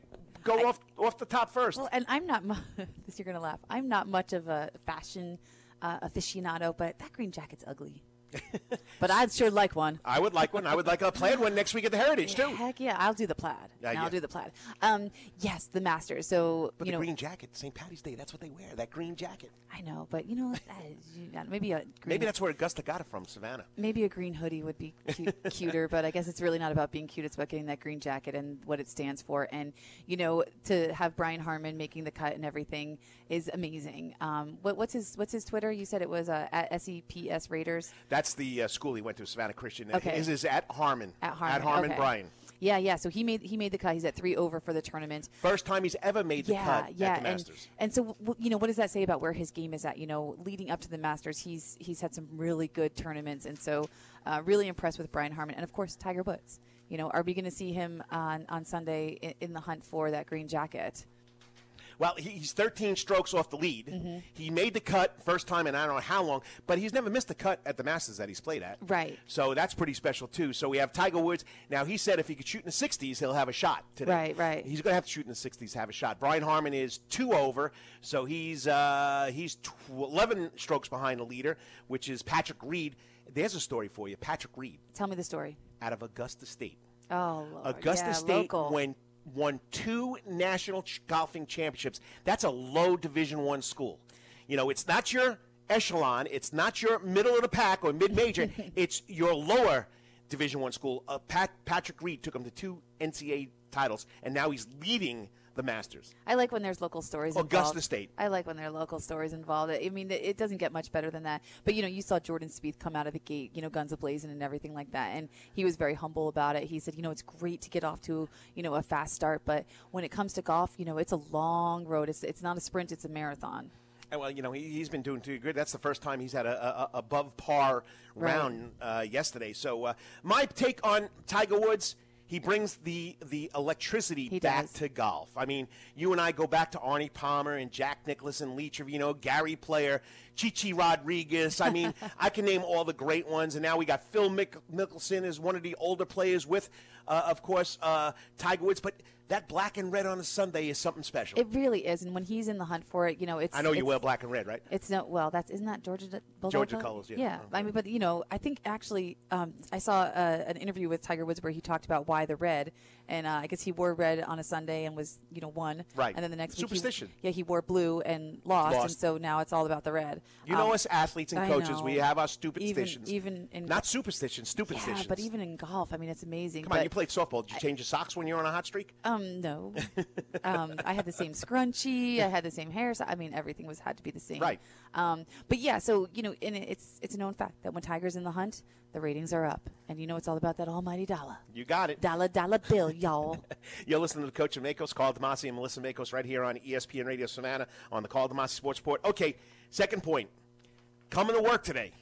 go I, off off the top first. Well, and I'm not. Mu- this you're gonna laugh. I'm not much of a fashion uh, aficionado, but that green jacket's ugly. But I'd sure like one. I would like one. I would like a plaid one next week at the Heritage too. Heck yeah, I'll do the plaid. Uh, and yeah. I'll do the plaid. Um, yes, the Masters. So But you the know, green jacket, Saint Patty's Day, that's what they wear. That green jacket. I know, but you know, that is- you got- maybe a green, Maybe that's where Augusta got it from, Savannah. maybe a green hoodie would be cute, cuter. But I guess it's really not about being cute. It's about getting that green jacket and what it stands for. And you know, to have Brian Harmon making the cut and everything is amazing. Um, what, what's his What's his Twitter? You said it was uh, at S E P S Raiders. That's the uh, school he went to, Savannah Christian. Okay. His is at Harmon. At Harmon. At Harmon okay. Brian. Yeah, yeah. So he made he made the cut. He's at three over for the tournament. First time he's ever made the yeah, cut yeah, at the and, Masters. and so w- you know, what does that say about where his game is at? You know, leading up to the Masters, he's he's had some really good tournaments, and so uh, really impressed with Brian Harmon, and of course Tiger Woods. You know, are we going to see him on on Sunday in, in the hunt for that green jacket? Well, he- he's thirteen strokes off the lead. Mm-hmm. He made the cut first time in I don't know how long, but he's never missed a cut at the Masters that he's played at. Right. So that's pretty special, too. So we have Tiger Woods. Now, he said if he could shoot in the sixties, he'll have a shot today. Right, right. He's going to have to shoot in the sixties to have a shot. Brian Harmon is two over, so he's uh, he's tw- eleven strokes behind the leader, which is Patrick Reed. There's a story for you. Patrick Reed Tell me the story. out of Augusta State. Oh, Lord. Augusta yeah, State local. when won two national ch- golfing championships. That's a low Division One school. You know, it's not your echelon. It's not your middle of the pack or mid major. It's your lower Division One school. Uh, Pat, Patrick Reed took him to two N C A A titles, and now he's leading the Masters. I like when there's local stories Augusta involved. State. I like when there are local stories involved. I mean, it it doesn't get much better than that. But, you know, you saw Jordan Spieth come out of the gate, you know, guns a-blazing and everything like that. And he was very humble about it. He said, you know, it's great to get off to, you know, a fast start. But when it comes to golf, you know, it's a long road. It's, it's not a sprint. It's a marathon. And, well, you know, he, he's been doing too good. That's the first time he's had a, a, a above par Right. round uh, yesterday. So uh, my take on Tiger Woods, he brings the the electricity He back does. to golf. I mean, you and I go back to Arnie Palmer and Jack Nicklaus and Lee Trevino, Gary Player, Chichi Rodriguez. I mean, I can name all the great ones. And now we got Phil Mick- Mickelson as one of the older players with, uh, of course, uh, Tiger Woods. But that black and red on a Sunday is something special. It really is. And when he's in the hunt for it, you know, it's. I know you it's, wear black and red, right? It's no well. That's isn't that Georgia Bulldog Georgia color? colors, yeah. Yeah, I mean, but you know, I think actually, um, I saw uh, an interview with Tiger Woods where he talked about why the red, and uh, I guess he wore red on a Sunday and was you know won, Right. And then the next week, he- Superstition. yeah, he wore blue and lost, Lost. and so now it's all about the red. You know Um, us athletes and I coaches, know. we have our stupid even, stitions. Even in Not superstitions, stupid yeah, stitions. but even in golf, I mean, it's amazing. Come but, on, you played softball. Did you change your socks when you were on a hot streak? Um, no. um, I had the same scrunchie. I had the same hair. I mean, everything was had to be the same. Right. Um, but yeah, so you know, and it's it's a known fact that when Tiger's in the hunt, the ratings are up, and you know it's all about that almighty dollar. You got it. Dollar, dollar bill, y'all. You're listening to the Coach of Makos, Carl Demasi and Melissa Makos right here on E S P N Radio Savannah on the Carl Demasi Sports Report. Okay, second point. Coming to work today.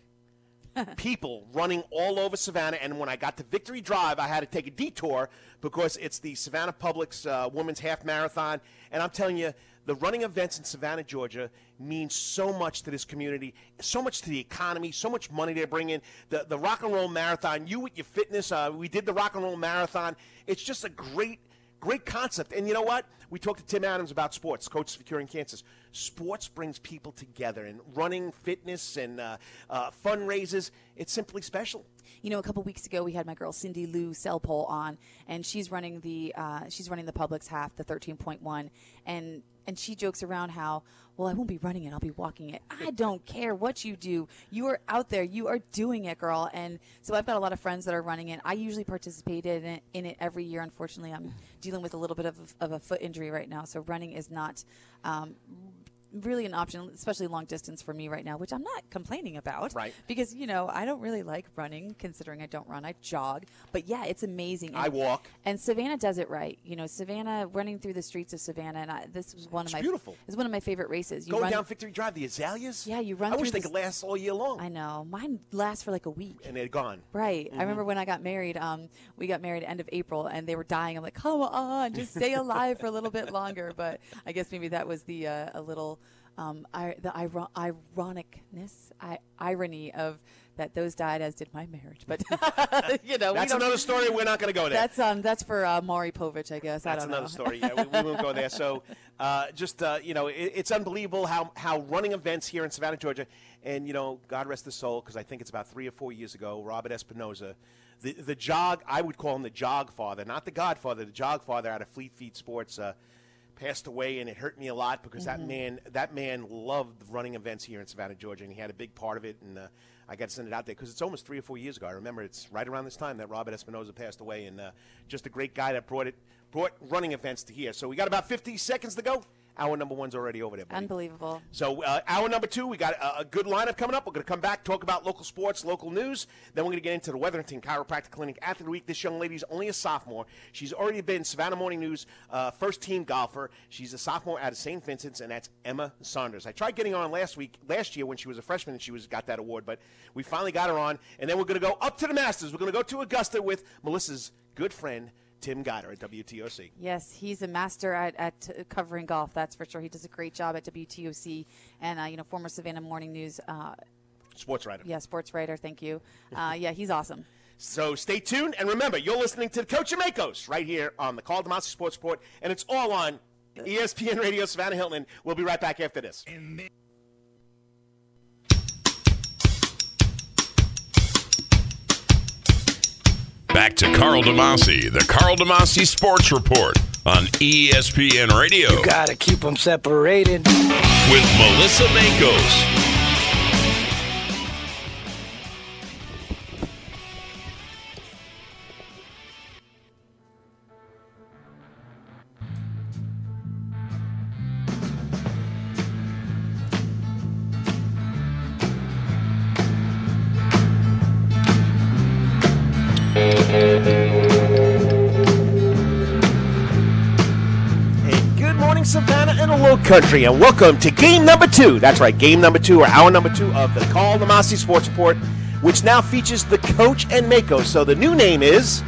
People running all over Savannah, and when I got to Victory Drive, I had to take a detour because it's the Savannah Public's uh, Women's Half Marathon, and I'm telling you, the running events in Savannah, Georgia, mean so much to this community, so much to the economy, so much money they bring in. The the Rock and Roll Marathon, you with your fitness, uh, we did the Rock and Roll Marathon. It's just a great Great concept. And you know what? We talked to Tim Adams about sports, Coaches for Curing Cancers. Sports brings people together, and running, fitness, and uh, uh, fundraisers, it's simply special. You know, a couple weeks ago, we had my girl Cindy Lou Selpole on, and she's running the uh, she's running the Publix half, the thirteen point one, and and she jokes around how, well, I won't be running it, I'll be walking it. I don't care what you do. You are out there. You are doing it, girl. And so I've got a lot of friends that are running it. I usually participate in it, in it every year. Unfortunately, I'm dealing with a little bit of, of a foot injury right now, so running is not um, really an option, especially long distance for me right now, which I'm not complaining about. Right. Because, you know, I don't really like running, considering I don't run. I jog. But, yeah, it's amazing. And, I walk. And Savannah does it right. You know, Savannah, running through the streets of Savannah, and I, this was one It's of my beautiful. It's one of my favorite races. You Going run, down Victory Drive, the azaleas. Yeah, you run I wish through they this- could last all year long. I know. Mine lasts for like a week. And they're gone. Right. Mm-hmm. I remember when I got married, um, we got married end of April, and they were dying. I'm like, come on, just stay alive for a little bit longer. But I guess maybe that was the uh, a little um, I, the iron- ironicness, I, irony of that those died, as did my marriage. But you know, that's another story. We're not going to go there. That's um, that's for uh, Maury Povich, I guess. That's I don't another know. story. Yeah, we, we won't go there. So, uh, just uh, you know, it, it's unbelievable how how running events here in Savannah, Georgia, and you know, God rest his soul, because I think it's about three or four years ago, Robert Espinoza, the the jog, I would call him the jog father, not the Godfather, the jog father out of Fleet Feet Sports. Uh, passed away, and it hurt me a lot because mm-hmm. that man that man loved running events here in Savannah, Georgia, and he had a big part of it, and uh, I got to send it out there because it's almost three or four years ago. I remember it's right around this time that Robert Espinoza passed away, and uh, just a great guy that brought it brought running events to here. So we got about fifty seconds to go. Hour number one's already over there, buddy. Unbelievable. So uh, hour number two, we got a, a good lineup coming up. We're going to come back, talk about local sports, local news. Then we're going to get into the Wetherington Chiropractic Clinic Athlete of the Week. This young lady's only a sophomore. She's already been Savannah Morning News uh, first-team golfer. She's a sophomore out of Saint Vincent's, and that's Emma Saunders. I tried getting her on last week, last year when she was a freshman, and she was got that award, but we finally got her on. And then we're going to go up to the Masters. We're going to go to Augusta with Melissa's good friend, Tim Guider at W T O C. Yes, he's a master at, at covering golf, that's for sure. He does a great job at W T O C, and, uh, you know, former Savannah Morning News. Uh, sports writer. Yeah, sports writer, thank you. Uh, yeah, he's awesome. So stay tuned, and remember, you're listening to the Coach and Makos right here on the Carl DeMasi Sports Report, and it's all on E S P N Radio Savannah Hilton. We'll be right back after this. Back to Carl DeMasi, the Carl DeMasi Sports Report on E S P N Radio. You gotta keep them separated. With Melissa Makos. Savannah and a little country, and welcome to game number two. That's right, game number two, or hour number two of the Carl DeMasi Sports Report, which now features the Coach and Makos. So the new name is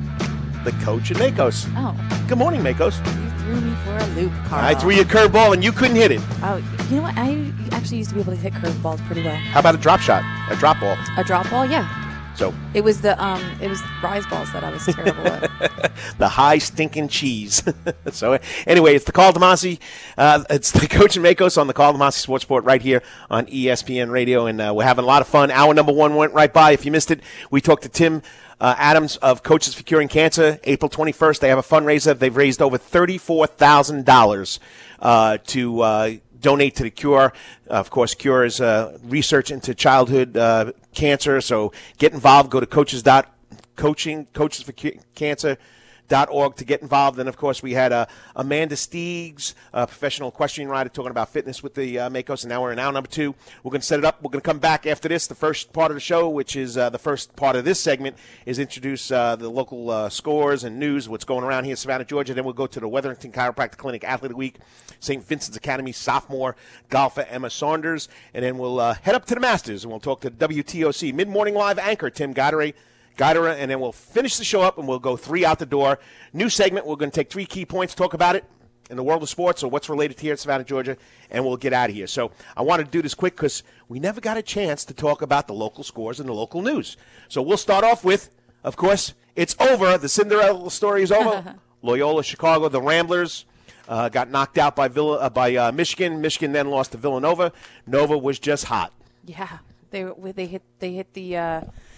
the Coach and Makos. Oh. Good morning, Makos. You threw me for a loop, Carl. I threw you a curveball, and you couldn't hit it. Oh, you know what? I actually used to be able to hit curveballs pretty well. How about a drop shot, a drop ball? A drop ball, yeah. So it was the um, it was rise balls that I was terrible at. The high stinking cheese. So anyway, it's the Carl DeMasi. Uh, it's the Coach and Makos on the Carl DeMasi Sports Report right here on E S P N Radio, and uh, we're having a lot of fun. Hour number one went right by. If you missed it, we talked to Tim uh, Adams of Coaches for Curing Cancer. April twenty-first, they have a fundraiser. They've raised over thirty-four thousand dollars uh, to uh, donate to the Cure. Uh, of course, Cure is uh, research into childhood uh, cancer. So get involved. Go to coaches dot coaching coaches for cancer dot org to get involved. And of course, we had uh, Amanda Steegs, a professional equestrian rider, talking about fitness with the uh, Makos. And now we're in hour number two. We're going to set it up. We're going to come back after this. The first part of the show, which is uh, the first part of this segment, is introduce uh, the local uh, scores and news, what's going around here in Savannah, Georgia. Then we'll go to the Wetherington Chiropractic Clinic Athlete of the Week, Saint Vincent's Academy sophomore golfer Emma Saunders. And then we'll uh, head up to the Masters, and we'll talk to W T O C mid-morning live anchor Tim Guider. Guider, and then we'll finish the show up, and we'll go three out the door. New segment. We're going to take three key points, talk about it in the world of sports or what's related to here in Savannah, Georgia, and we'll get out of here. So I wanted to do this quick because we never got a chance to talk about the local scores and the local news. So we'll start off with, of course, it's over. The Cinderella story is over. Loyola Chicago, the Ramblers, uh, got knocked out by Villa, uh, by uh, Michigan. Michigan then lost to Villanova. Nova was just hot. Yeah, they they hit they hit the. Uh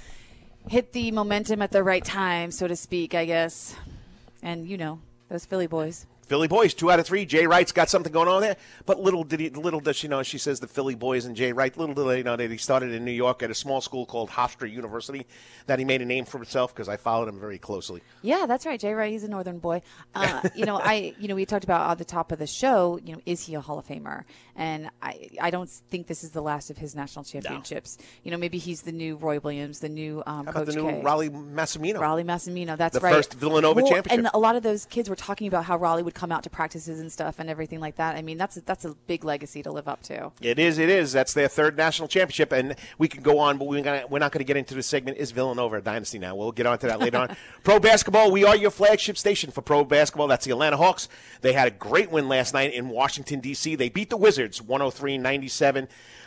hit the momentum at the right time, so to speak, I guess. And, you know, those Philly boys. Philly boys, two out of three. Jay Wright's got something going on there. But little did he, little does she know, she says the Philly boys and Jay Wright, little did they know that he started in New York at a small school called Hofstra University, that he made a name for himself because I followed him very closely. Yeah, that's right. Jay Wright, he's a northern boy. Uh, you know, I, you know, we talked about at the top of the show, you know, is he a Hall of Famer? And I, I don't think this is the last of his national championships. No. You know, maybe he's the new Roy Williams, the new um, How Coach about the new K. Raleigh Massimino? Raleigh Massimino, that's the right. The first Villanova well, championship. And a lot of those kids were talking about how Raleigh would come out to practices and stuff and everything like that. I mean, that's a, that's a big legacy to live up to. It is, it is. That's their third national championship, and we can go on, but we're, gonna, we're not going to get into this segment. Is Villanova a dynasty now? We'll get on to that later on. Pro basketball, we are your flagship station for pro basketball. That's the Atlanta Hawks. They had a great win last night in Washington, D C They beat the Wizards one oh three ninety-seven.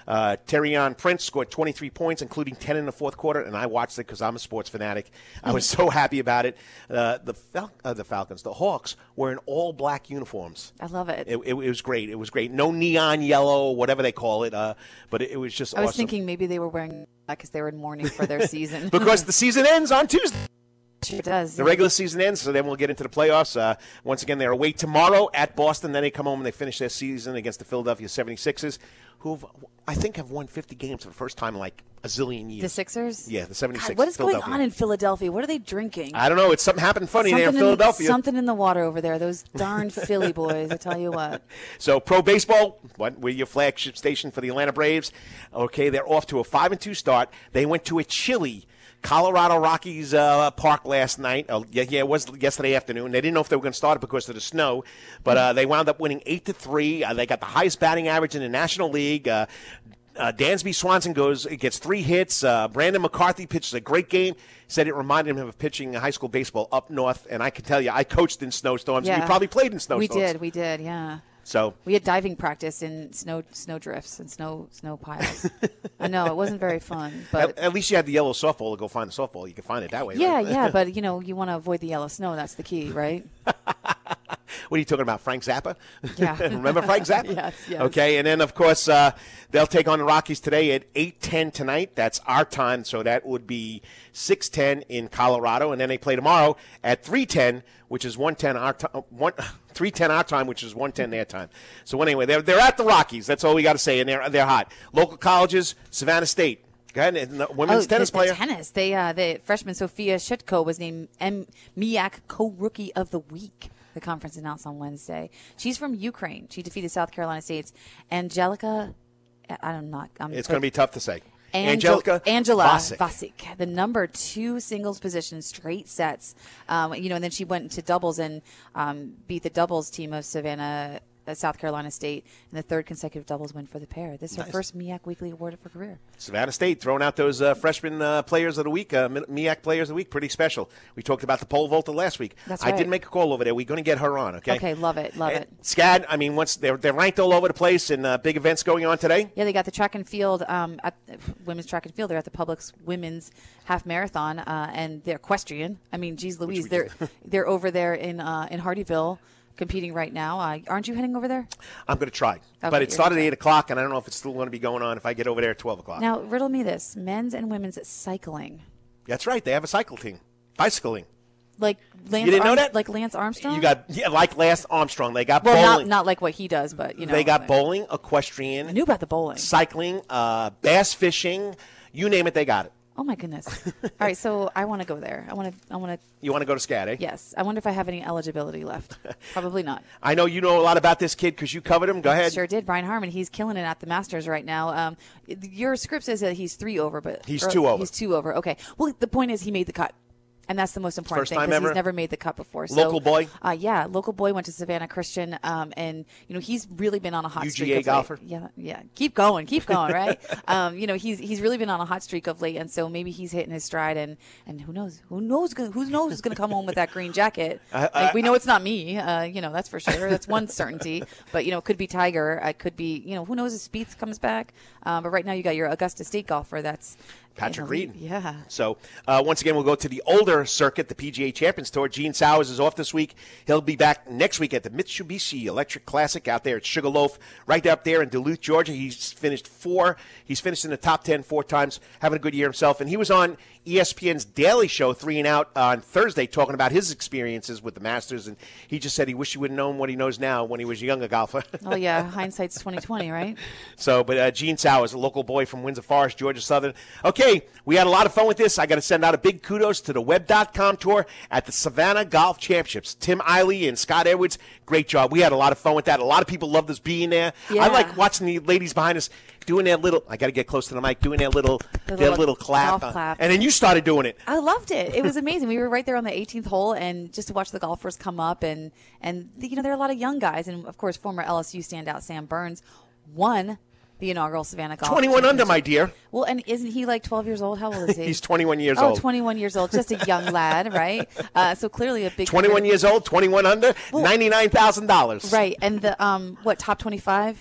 Uh, Terrion Prince scored twenty-three points, including ten in the fourth quarter, and I watched it because I'm a sports fanatic. I was so happy about it. Uh, the Fal- uh, the Falcons, the Hawks, were in all black uniforms. I love it. It, it. it was great. It was great. No neon yellow, whatever they call it, uh, but it, it was just I was awesome. thinking maybe they were wearing black because they were in mourning for their season. Because the season ends on Tuesday. Sure does. The regular season ends, so then we'll get into the playoffs. Uh, once again, they're away tomorrow at Boston. Then they come home and they finish their season against the Philadelphia seventy-sixers, who I think have won fifty games for the first time in like a zillion years. The Sixers? Yeah, the seventy-sixers. God, what is going on in Philadelphia? What are they drinking? I don't know. It's something happened funny something there in in, Philadelphia. Something in the water over there. Those darn Philly boys, I tell you what. So, pro baseball, what, we're your flagship station for the Atlanta Braves. Okay, they're off to a five and two start. They went to a chilly Colorado Rockies uh, park last night. Uh, yeah, yeah, it was yesterday afternoon. They didn't know if they were going to start it because of the snow, but uh, they wound up winning eight to three. Uh, they got the highest batting average in the National League. Uh, uh, Dansby Swanson goes, gets three hits. Uh, Brandon McCarthy pitches a great game. Said it reminded him of pitching high school baseball up north. And I can tell you, I coached in snowstorms. Yeah. You probably played in snowstorms. We did, we did, yeah. So we had diving practice in snow snow drifts and snow snow piles. I know it wasn't very fun, but at, at least you had the yellow softball to go find the softball. You can find it that way. Yeah, right? yeah, but you know you want to avoid the yellow snow. That's the key, right? What are you talking about, Frank Zappa? Yeah. Remember Frank Zappa? Yes, yes. Okay, and then, of course, uh, they'll take on the Rockies today at eight ten tonight. That's our time, so that would be six ten in Colorado. And then they play tomorrow at three ten, which is one ten our time, one, three ten our time, which is one ten their time. So anyway, they're, they're at the Rockies. That's all we got to say, and they're, they're hot. Local colleges, Savannah State. Go ahead, and the women's oh, tennis the, player. The tennis. They, uh, the freshman Sophia Shutko was named M- M I A C Co-Rookie of the Week. The conference announced on Wednesday. She's from Ukraine. She defeated South Carolina State's Angelica. I'm not. I'm it's going to be tough to say. Angel- Angelica Angela Vasic. Vasic, the number two singles position, straight sets. Um, you know, and then she went into doubles and um, beat the doubles team of Savannah, uh, South Carolina State, in the third consecutive doubles win for the pair. This is Nice. her first M I A C Weekly Award of her career. Savannah State throwing out those uh, freshman uh, players of the week, uh, M I A C players of the week, pretty special. We talked about the pole vaulter last week. That's I right. did make a call over there. We're going to get her on, okay? Okay, love it, love And it. SCAD, I mean, once they're they're ranked all over the place, and uh, big events going on today. Yeah, they got the track and field, um, at women's track and field. They're at the Publix Women's Half Marathon, uh, and they're equestrian. I mean, geez Louise, we they're they're over there in uh, in Hardyville competing right now. Uh, aren't you heading over there? I'm going to try, Okay, but it you're started gonna at eight o'clock, and I don't know if it's still going to be going on if I get over there at twelve o'clock. Now, riddle me this: men's and women's cycling. That's right. They have a cycle team, bicycling. Like Lance You didn't know Arm- that? Like Lance Armstrong? You got yeah, like Lance Armstrong. They got well, bowling. not not like what he does, but you know they got like- bowling, equestrian, I knew about the bowling. cycling, uh, bass fishing. You name it, they got it. Oh my goodness! All right, so I want to go there. I want to. I want to. You want to go to SCAD, eh? Yes, I wonder if I have any eligibility left. Probably not. I know you know a lot about this kid because you covered him. Go ahead. Sure did. Brian Harmon, he's killing it at the Masters right now. Um, your script says that he's three over, but He's or- two over. He's two over. Okay. Well, the point is he made the cut. And that's the most important First thing time because ever? he's never made the cut before. So, Local boy? Uh, yeah, local boy went to Savannah Christian, um, and you know he's really been on a hot U G A streak of late. golfer? Yeah, yeah. Keep going, keep going, right? um, you know he's he's really been on a hot streak of late, and so maybe he's hitting his stride. And, and who knows? Who knows? Who knows who's going to come home with that green jacket? I- like, we I- know it's not me. Uh, you know that's for sure. That's one certainty. But you know it could be Tiger. It could be you know who knows if Spieth comes back. Um, but right now you got your Augusta State golfer. That's Patrick in the Reed. lead. Yeah. So, uh, once again, we'll go to the older circuit, the P G A Champions Tour. Gene Sowers is off this week. He'll be back next week at the Mitsubishi Electric Classic out there at Sugarloaf, right up there in Duluth, Georgia. He's finished four. He's finished in the top ten four times, having a good year himself. And he was on E S P N's Daily Show, Three and Out, on Thursday, talking about his experiences with the Masters. And he just said he wished he would have known what he knows now when he was a younger golfer. Oh yeah, hindsight's twenty twenty, right? So, but uh, Gene Sowers, a local boy from Windsor Forest, Georgia Southern. Okay, we had a lot of fun with this. I got to send out a big kudos to the web dot com tour at the Savannah Golf Championships. Tim Eiley and Scott Edwards, great job. We had a lot of fun with that. A lot of people loved us being there. Yeah. I like watching the ladies behind us doing their little, I got to get close to the mic, doing their little, The their little little clap. golf clap. And then you started doing it. I loved it. It was amazing. We were right there on the eighteenth hole, and just to watch the golfers come up, and and you know there are a lot of young guys, and of course former L S U standout Sam Burns won the inaugural Savannah Golf twenty-one under, my Championship. dear. Well, and isn't he like twelve years old? How old is he? He's twenty-one years oh, old. twenty-one years old. Just a young lad, right? Uh, so clearly a big twenty-one years old, twenty-one under, Well, ninety-nine thousand dollars. Right, and the um what top twenty-five?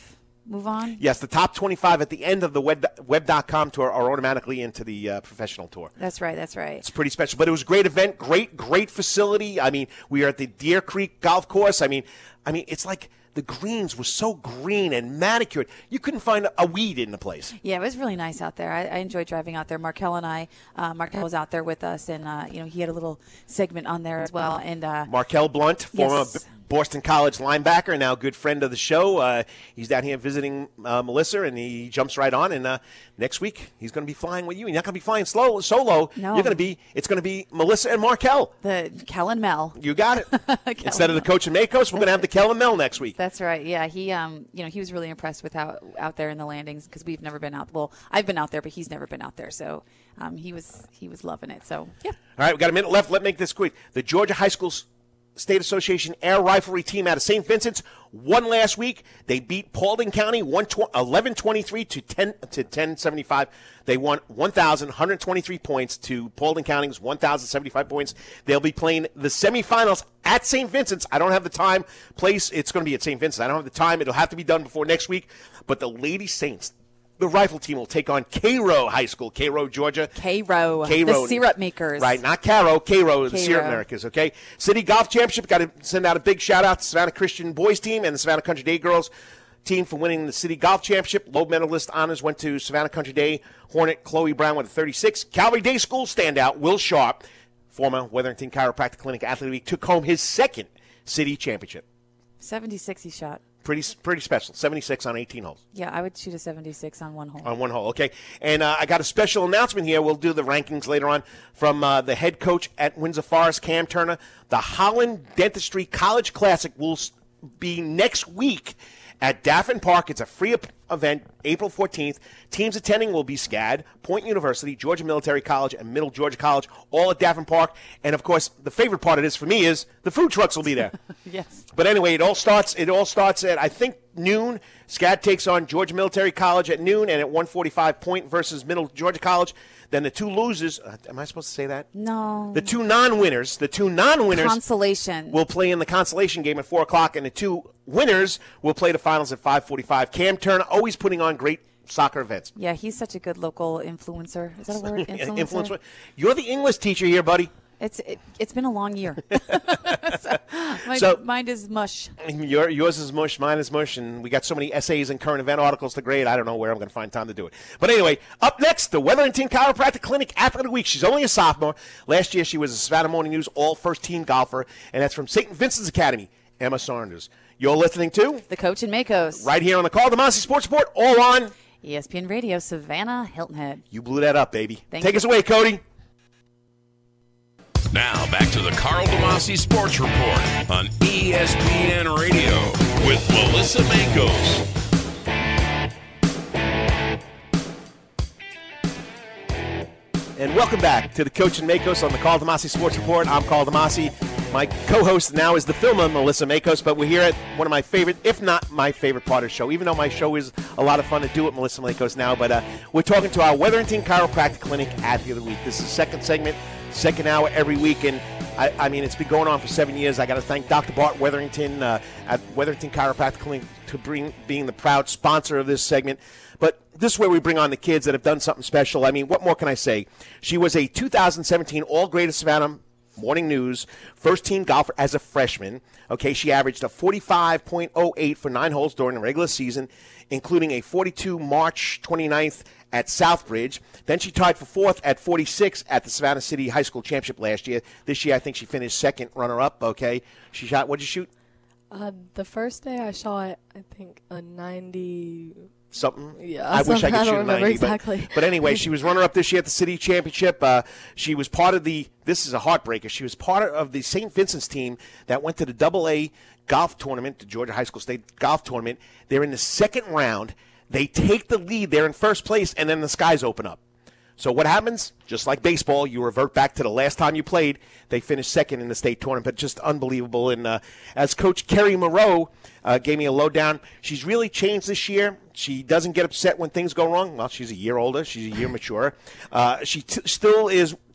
move on? Yes, the top twenty-five at the end of the web web dot com tour are automatically into the uh, professional tour. That's right. That's right. It's pretty special. But it was a great event, great, great facility. I mean, we are at the Deer Creek Golf Course. I mean, I mean, it's like the greens were so green and manicured. You couldn't find a weed in the place. Yeah, it was really nice out there. I, I enjoyed driving out there. Markel and I, uh, Markel was out there with us, and uh, you know he had a little segment on there as well. And uh, Markel Blunt, former yes. Boston College linebacker, now a good friend of the show. Uh, he's down here visiting uh, Melissa, and he jumps right on. And uh, next week he's going to be flying with you. You're not going to be flying slow solo. No. You're going to be. It's going to be Melissa and Markel. The Kel and Mel. You got it. Instead of the Coach and Makos, we're going to have the Kel and Mel next week. That's right. Yeah, he, um, you know, he was really impressed with how out there in the landings because we've never been out. Well, I've been out there, but he's never been out there. So um, he was he was loving it. So yeah. All right, we got a minute left. Let's make this quick. The Georgia High Schools State Association Air Riflery team out of Saint Vincent's won last week. They beat Paulding County eleven twenty-three to ten to ten seventy-five. They won one thousand one hundred twenty-three points to Paulding County's one thousand seventy-five points. They'll be playing the semifinals at Saint Vincent's. I don't have the time, place. It's going to be at Saint Vincent's. I don't have the time. It'll have to be done before next week. But the Lady Saints, the rifle team, will take on Cairo High School, Cairo, Georgia. Cairo, Cairo, the syrup makers. Right, not Caro, Cairo, the Cairo. syrup makers, okay? City Golf Championship, got to send out a big shout-out to Savannah Christian boys team and the Savannah Country Day girls team for winning the City Golf Championship. Low medalist honors went to Savannah Country Day Hornet Chloe Brown with a thirty-six. Calvary Day School standout Will Sharp, former Weatherington Chiropractic Clinic Athlete of the Week, took home his second city championship. seventy-six he shot. Pretty pretty special. seventy-six on eighteen holes. Yeah, I would shoot a seventy-six on one hole. On one hole, okay. And uh, I got a special announcement here. We'll do the rankings later on from uh, the head coach at Windsor Forest, Cam Turner. The Holland Dentistry College Classic will be next week at Daffin Park. It's a free event, April fourteenth. Teams attending will be S C A D, Point University, Georgia Military College, and Middle Georgia College, all at Daffin Park. And, of course, the favorite part of this for me is the food trucks will be there. Yes. But anyway, it all starts It all starts at, I think, noon. S C A D takes on Georgia Military College at noon, and at one forty-five, Point versus Middle Georgia College. Then the two losers, uh, am I supposed to say that? No. The two non-winners, the two non-winners Consolation. will play in the consolation game at four o'clock, and the two winners will play the finals at five forty-five. Cam Turner always putting on great soccer events. Yeah, he's such a good local influencer. Is that a word? Influencer? Influencer. You're the English teacher here, buddy. It's it, it's been a long year. so, my So- mind is mush. Your, yours is mush, mine is mush, and we got so many essays and current event articles to grade, I don't know where I'm going to find time to do it. But anyway, up next, the Weatherington Chiropractic Clinic Athlete of the Week. She's only a sophomore. Last year, she was a Savannah Morning News all-first-team golfer, and that's from Saint Vincent's Academy, Emma Saunders. You're listening to The Coach and Makos. right here on the Carl DeMasi Sports Report, all on. E S P N Radio, Savannah, Hilton Head. You blew that up, baby. Thank Take you. us away, Cody. Now back to the Carl DeMasi Sports Report on E S P N Radio with Melissa Makos. And welcome back to the Coach and Makos on the Carl DeMasi Sports Report. I'm Carl DeMasi. My co-host now is the filmer, Melissa Makos, but we're here at one of my favorite, if not my favorite part of the show, even though my show is a lot of fun to do with Melissa Makos now, but uh, we're talking to our Weatherington Chiropractic Clinic Athlete of the Week. This is the second segment, second hour every week, and I, I mean, it's been going on for seven years. I got to thank Doctor Bart Weatherington uh, at Weatherington Chiropractic Clinic to bring, being the proud sponsor of this segment. But this is where we bring on the kids that have done something special. I mean, what more can I say? She was a two thousand seventeen All-Greater Savannah Morning News first-team golfer as a freshman. Okay, she averaged a forty-five point oh eight for nine holes during the regular season, including a forty-two March twenty-ninth at Southbridge. Then she tied for fourth at forty-six at the Savannah City High School Championship last year. This year, I think she finished second runner-up, okay? She shot, what'd you shoot? Uh, the first day I shot, I think, a ninety... Something. Yeah, I wish I something. could I don't shoot a remember ninety. exactly. But, but anyway, she was runner-up this year at the City Championship. Uh, she was part of the, this is a heartbreaker, she was part of the Saint Vincent's team that went to the double A golf tournament, the Georgia High School State golf tournament. They're in the second round. They take the lead. They're in first place, and then the skies open up. So what happens? Just like baseball, you revert back to the last time you played. They finished second in the state tournament, but just unbelievable. And uh, as Coach Kerry Moreau uh, gave me a lowdown, she's really changed this year. She doesn't get upset when things go wrong. Well, she's a year older. She's a year mature. Uh, she t- still is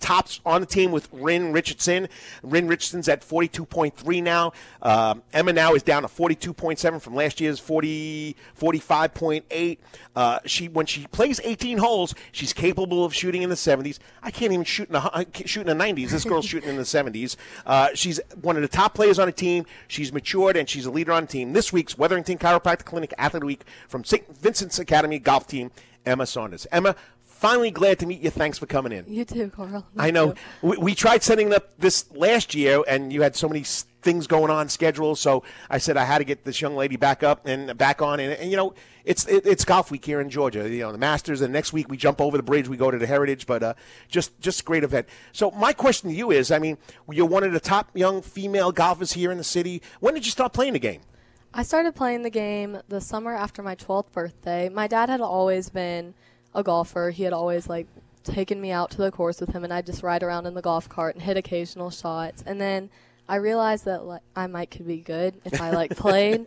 tops on the team with Rin Richardson. Rin Richardson's at forty-two point three now. Um, Emma now is down to forty-two point seven from last year's forty, forty-five point eight. Uh, she when she plays eighteen holes, she's capable of shooting in the seventies. I can't even shoot in the shoot in the nineties. This girl's shooting in the seventies. Uh, she's one of the top players on the team. She's matured and she's a leader on the team. This week's Wetherington Chiropractic Clinic Athlete of the Week from Saint Vincent's Academy golf team, Emma Saunders. Emma, finally glad to meet you. Thanks for coming in. You too, Carl. Me I know. too. We, we tried setting up this last year, and you had so many s- things going on schedule. So I said I had to get this young lady back up and back on. And, and you know, it's it, it's golf week here in Georgia. You know, the Masters, and next week we jump over the bridge. We go to the Heritage, but uh, just just a great event. So my question to you is, I mean, you're one of the top young female golfers here in the city. When did you start playing the game? I started playing the game the summer after my twelfth birthday. My dad had always been a golfer. He had always, like, taken me out to the course with him, and I'd just ride around in the golf cart and hit occasional shots. And then I realized that, like, I might could be good if I, like, played.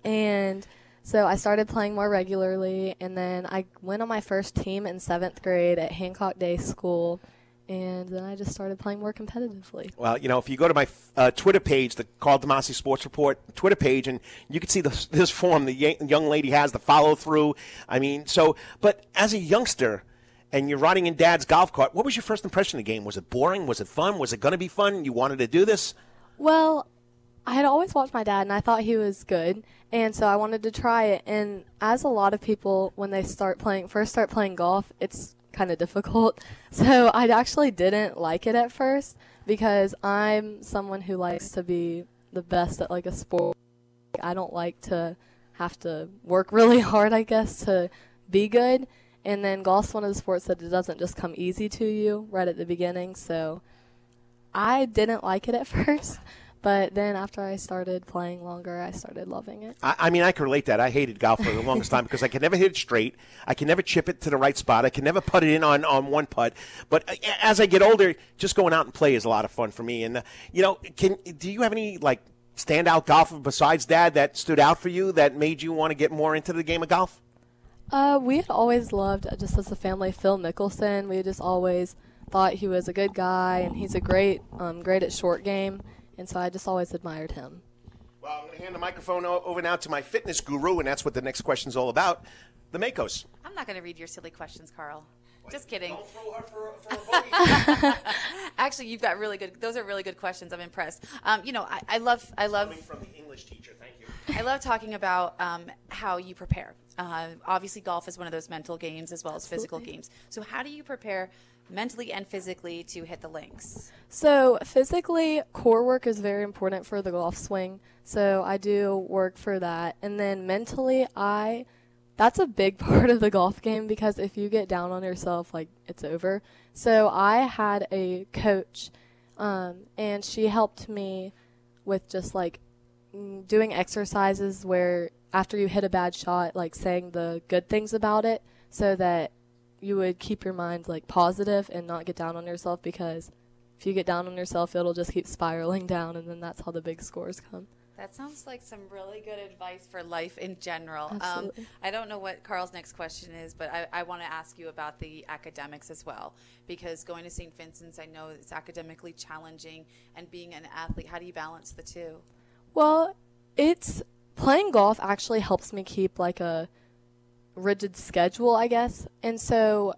And so I started playing more regularly, and then I went on my first team in seventh grade at Hancock Day School. And then I just started playing more competitively. Well, you know, if you go to my uh, Twitter page, the Carl DeMasi Sports Report Twitter page, and you can see the, this form the y- young lady has, the follow-through. I mean, so, but as a youngster, and you're riding in Dad's golf cart, what was your first impression of the game? Was it boring? Was it fun? Was it going to be fun? You wanted to do this? Well, I had always watched my dad, and I thought he was good, and so I wanted to try it. And as a lot of people, when they start playing, first start playing golf, it's kind of difficult. So I actually didn't like it at first because I'm someone who likes to be the best at like a sport. I don't like to have to work really hard, I guess, to be good. And then golf's one of the sports that it doesn't just come easy to you right at the beginning. So I didn't like it at first. But then after I started playing longer, I started loving it. I, I mean, I can relate that. I hated golf for the longest time because I could never hit it straight. I can never chip it to the right spot. I can never put it in on, on one putt. But as I get older, just going out and play is a lot of fun for me. And, uh, you know, can do you have any, like, standout golfer besides Dad that stood out for you that made you want to get more into the game of golf? Uh, we had always loved, uh, just as a family, Phil Mickelson. We just always thought he was a good guy, and he's a great, um, great at short game. And so I just always admired him. Well, I'm going to hand the microphone o- over now to my fitness guru, and that's what the next question's all about, the Makos. I'm not going to read your silly questions, Carl. Just kidding. Don't throw her for, for a bogey. Actually, you've got really good. Those are really good questions. I'm impressed. Um, you know, I, I love. I love. Coming from the English teacher, thank you. I love talking about um, how you prepare. Uh, obviously, golf is one of those mental games as well as physical games. So, how do you prepare mentally and physically to hit the links? So physically, core work is very important for the golf swing. So I do work for that. And then mentally, I that's a big part of the golf game because if you get down on yourself, like, it's over. So I had a coach, um, and she helped me with just, like, doing exercises where after you hit a bad shot, like, saying the good things about it so that you would keep your mind, like, positive and not get down on yourself, because if you get down on yourself, it'll just keep spiraling down, and then that's how the big scores come. That sounds like some really good advice for life in general. Absolutely. Um, I don't know what Carl's next question is, but I, I want to ask you about the academics as well, because going to Saint Vincent's, I know it's academically challenging, and being an athlete, how do you balance the two? Well, it's playing golf actually helps me keep, like, a rigid schedule, I guess. And so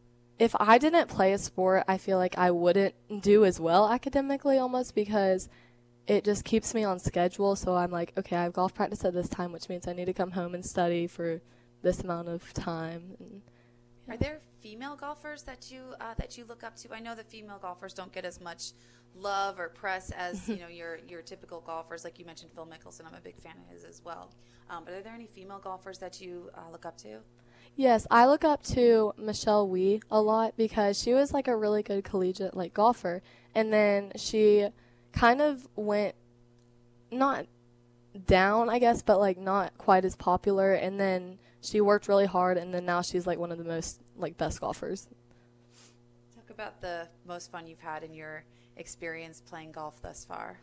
if I didn't play a sport, I feel like I wouldn't do as well academically, almost, because it just keeps me on schedule. So I'm like, okay, I have golf practice at this time, which means I need to come home and study for this amount of time. And, yeah. Are there female golfers that you uh, that you look up to? I know that female golfers don't get as much love or press as you know your your typical golfers. Like you mentioned, Phil Mickelson. I'm a big fan of his as well. Um, but are there any female golfers that you uh, look up to? Yes, I look up to Michelle Wie a lot because she was, like, a really good collegiate, like, golfer, and then she kind of went not down, I guess, but, like, not quite as popular, and then she worked really hard, and then now she's, like, one of the most, like, best golfers. Talk about the most fun you've had in your experience playing golf thus far.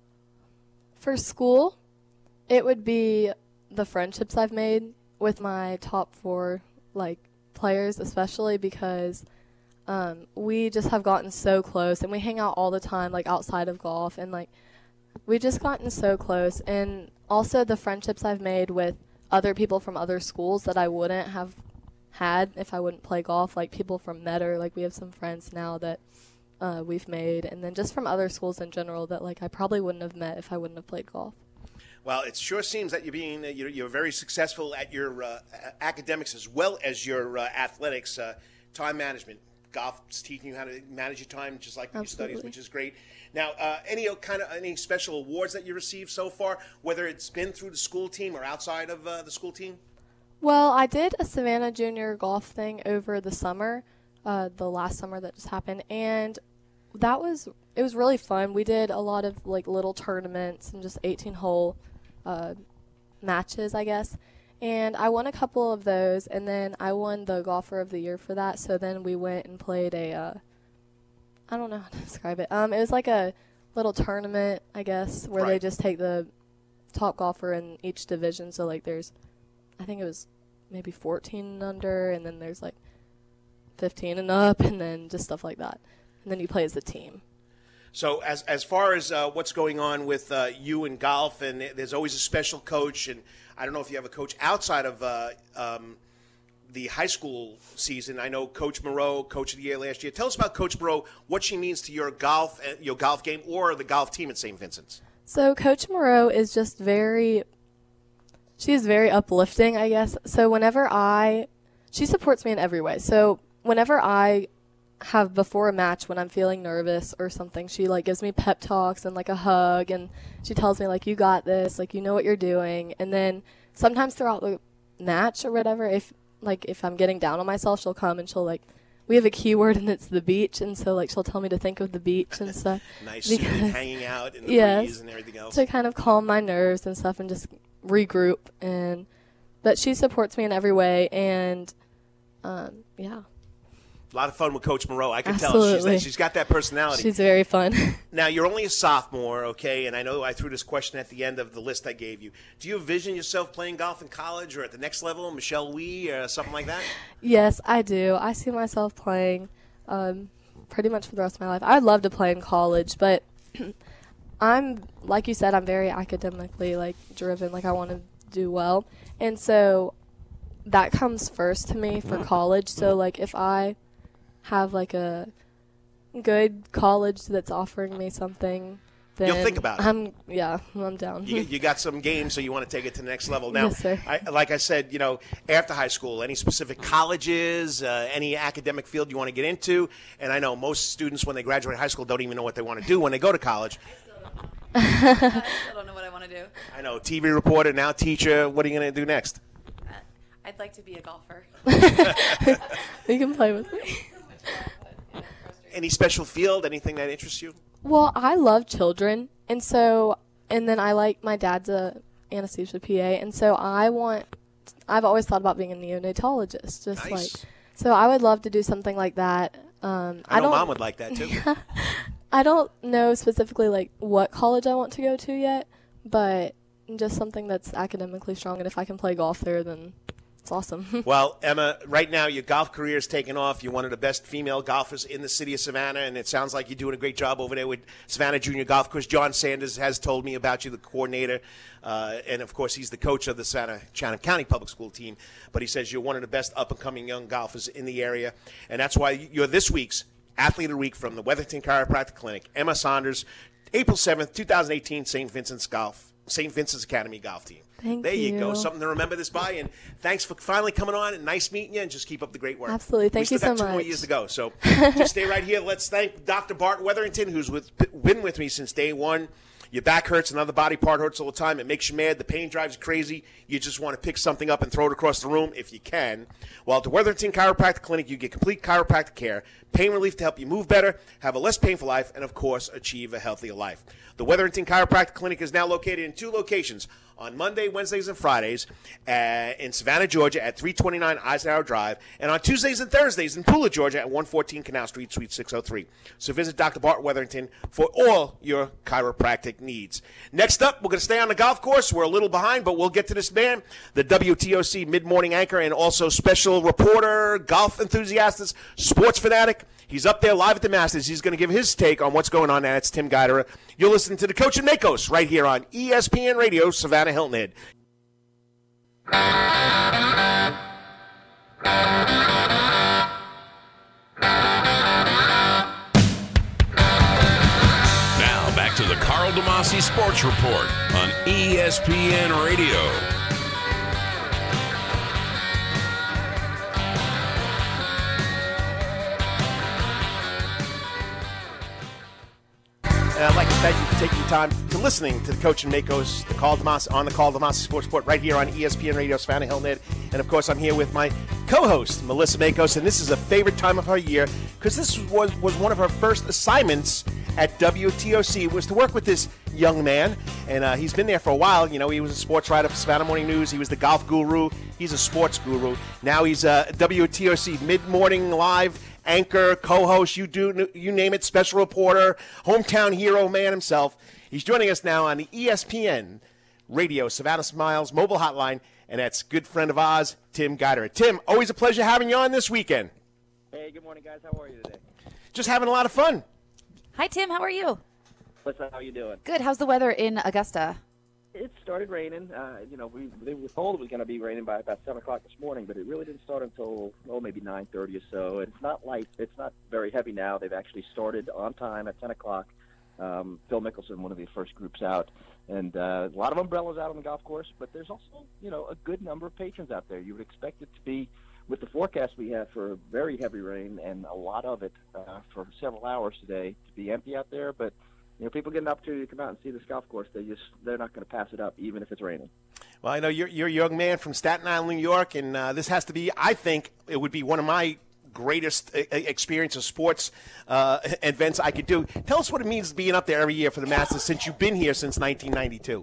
For school, it would be the friendships I've made with my top four, like, players, especially because um, we just have gotten so close, and we hang out all the time, like outside of golf, and like we've just gotten so close. And also the friendships I've made with other people from other schools that I wouldn't have had if I wouldn't play golf, like people from Metter, like we have some friends now that uh, we've made, and then just from other schools in general that like I probably wouldn't have met if I wouldn't have played golf. Well, it sure seems that you're being uh, you're, you're very successful at your uh, academics as well as your uh, athletics, uh, time management. Golf's teaching you how to manage your time, just like your studies, which is great. Now, uh, any kind of any special awards that you received so far, whether it's been through the school team or outside of uh, the school team? Well, I did a Savannah Junior golf thing over the summer, uh, the last summer that just happened, and that was it was really fun. We did a lot of like little tournaments and just eighteen hole uh, matches, I guess. And I won a couple of those, and then I won the Golfer of the Year for that. So then we went and played a, uh, I don't know how to describe it. Um, it was like a little tournament, I guess, where Right. they just take the top golfer in each division. So like there's, I think it was maybe fourteen and under, and then there's like fifteen and up, and then just stuff like that. And then you play as a team. So as as far as uh, what's going on with uh, you in golf, and there's always a special coach, and I don't know if you have a coach outside of uh, um, the high school season. I know Coach Moreau, Coach of the Year last year. Tell us about Coach Moreau, what she means to your golf, uh, your golf game, or the golf team at Saint Vincent's. So Coach Moreau is just very, she is very uplifting, I guess. So whenever I, she supports me in every way. So whenever I have before a match when I'm feeling nervous or something, she like gives me pep talks and like a hug, and she tells me like, you got this, like you know what you're doing. And then sometimes throughout the match or whatever, if like if I'm getting down on myself, she'll come and she'll like, we have a keyword and it's the beach, and so like she'll tell me to think of the beach and stuff. Nice because, soothing, hanging out in the yes, breeze and everything else. to kind of calm my nerves and stuff and just regroup. And but she supports me in every way, and um, yeah. A lot of fun with Coach Moreau. I can Absolutely. tell she's, she's got that personality. She's very fun. Now, you're only a sophomore, okay, and I know I threw this question at the end of the list I gave you. Do you envision yourself playing golf in college or at the next level, Michelle Wee or something like that? Yes, I do. I see myself playing um, pretty much for the rest of my life. I'd love to play in college, but I'm, like you said, I'm very academically like driven. Like I want to do well. And so that comes first to me for college. So like if I have like a good college that's offering me something, then You'll think about it. I'm yeah, I'm down. You, you got some games, so you want to take it to the next level. Now, Yes, sir. I, like I said, you know, after high school, any specific colleges, uh, any academic field you want to get into? And I know most students, when they graduate high school, don't even know what they want to do when they go to college. I still don't know what I want to do. I know, T V reporter, now teacher. What are you going to do next? Uh, I'd like to be a golfer. You can play with me. Any special field, anything that interests you? Well, I love children, and so, and then I like, my dad's a anesthesia P A, and so I want, I've always thought about being a neonatologist, just Nice. like, so I would love to do something like that. Um, I know don't, Mom would like that, too. I don't know specifically, like, what college I want to go to yet, but just something that's academically strong, and if I can play golf there, then it's awesome. Well, Emma, right now your golf career is taking off. You're one of the best female golfers in the city of Savannah, and it sounds like you're doing a great job over there with Savannah Junior Golf Course. John Sanders has told me about you, the coordinator, uh, and, of course, he's the coach of the Savannah Chatham County Public School team. But he says you're one of the best up-and-coming young golfers in the area, and that's why you're this week's Athlete of the Week from the Weatherton Chiropractic Clinic. Emma Saunders, April seventh, twenty eighteen, Saint Vincent's Golf, Saint Vincent's Academy Golf Team. Thank there you. you. go. Something to remember this by. And thanks for finally coming on. And nice meeting you. And just keep up the great work. Absolutely. Thank we you still got so two more much. years to go. So just stay right here. Let's thank Doctor Bart Weatherington, who's with, been with me since day one. Your back hurts, another body part hurts all the time. It makes you mad. The pain drives you crazy. You just want to pick something up and throw it across the room if you can. Well, at the Weatherington Chiropractic Clinic, you get complete chiropractic care, pain relief to help you move better, have a less painful life, and, of course, achieve a healthier life. The Weatherington Chiropractic Clinic is now located in two locations, on Monday, Wednesdays, and Fridays uh, in Savannah, Georgia at three twenty-nine Eisenhower Drive, and on Tuesdays and Thursdays in Pooler, Georgia at one fourteen Canal Street, Suite six oh three. So visit Doctor Bart Weatherington for all your chiropractic needs. Next up, we're going to stay on the golf course. We're a little behind, but we'll get to this man, the W T O C mid-morning anchor and also special reporter, golf enthusiast, sports fanatic. He's up there live at the Masters. He's going to give his take on what's going on, and it's Tim Guider. You're listening to the Coach and Makos right here on E S P N Radio, Savannah Hilton Head. Now back to the Carl DeMasi Sports Report on E S P N Radio. And I'd like to thank you for taking time to listening to the Coach and Makos, the Carl DeMasi, on the Carl DeMasi Sports Report right here on E S P N Radio, Savannah Hilton Head. And, of course, I'm here with my co-host, Melissa Makos, and this is a favorite time of her year because this was, was one of her first assignments at W T O C, was to work with this young man, and uh, he's been there for a while. You know, he was a sports writer for Savannah Morning News. He was the golf guru. He's a sports guru. Now he's a W T O C mid-morning live anchor, co-host, you do you name it, special reporter, hometown hero man himself. He's joining us now on the E S P N Radio Savannah Smiles mobile hotline, and that's good friend of ours, Tim Guider. Tim, always a pleasure having you on this weekend. Hey, good morning, guys. How are you today? Just having a lot of fun. Hi, Tim. How are you? Listen, how you doing? Good. How's the weather in Augusta? It started raining. Uh, you know, we, we were told it was going to be raining by about seven o'clock this morning, but it really didn't start until, oh, maybe nine thirty or so. It's not light. It's not very heavy now. They've actually started on time at ten o'clock. Um, Phil Mickelson, one of the first groups out. And uh, a lot of umbrellas out on the golf course, but there's also, you know, a good number of patrons out there. You would expect it to be, with the forecast we have for very heavy rain and a lot of it uh, for several hours today, to be empty out there. But, you know, people get an opportunity to come out and see this golf course. They just, they're not going to pass it up, even if it's raining. Well, I know you're, you're a young man from Staten Island, New York, and uh, this has to be, I think, it would be one of my greatest experience of sports uh, events I could do. Tell us what it means being up there every year for the Masters since you've been here since nineteen ninety-two.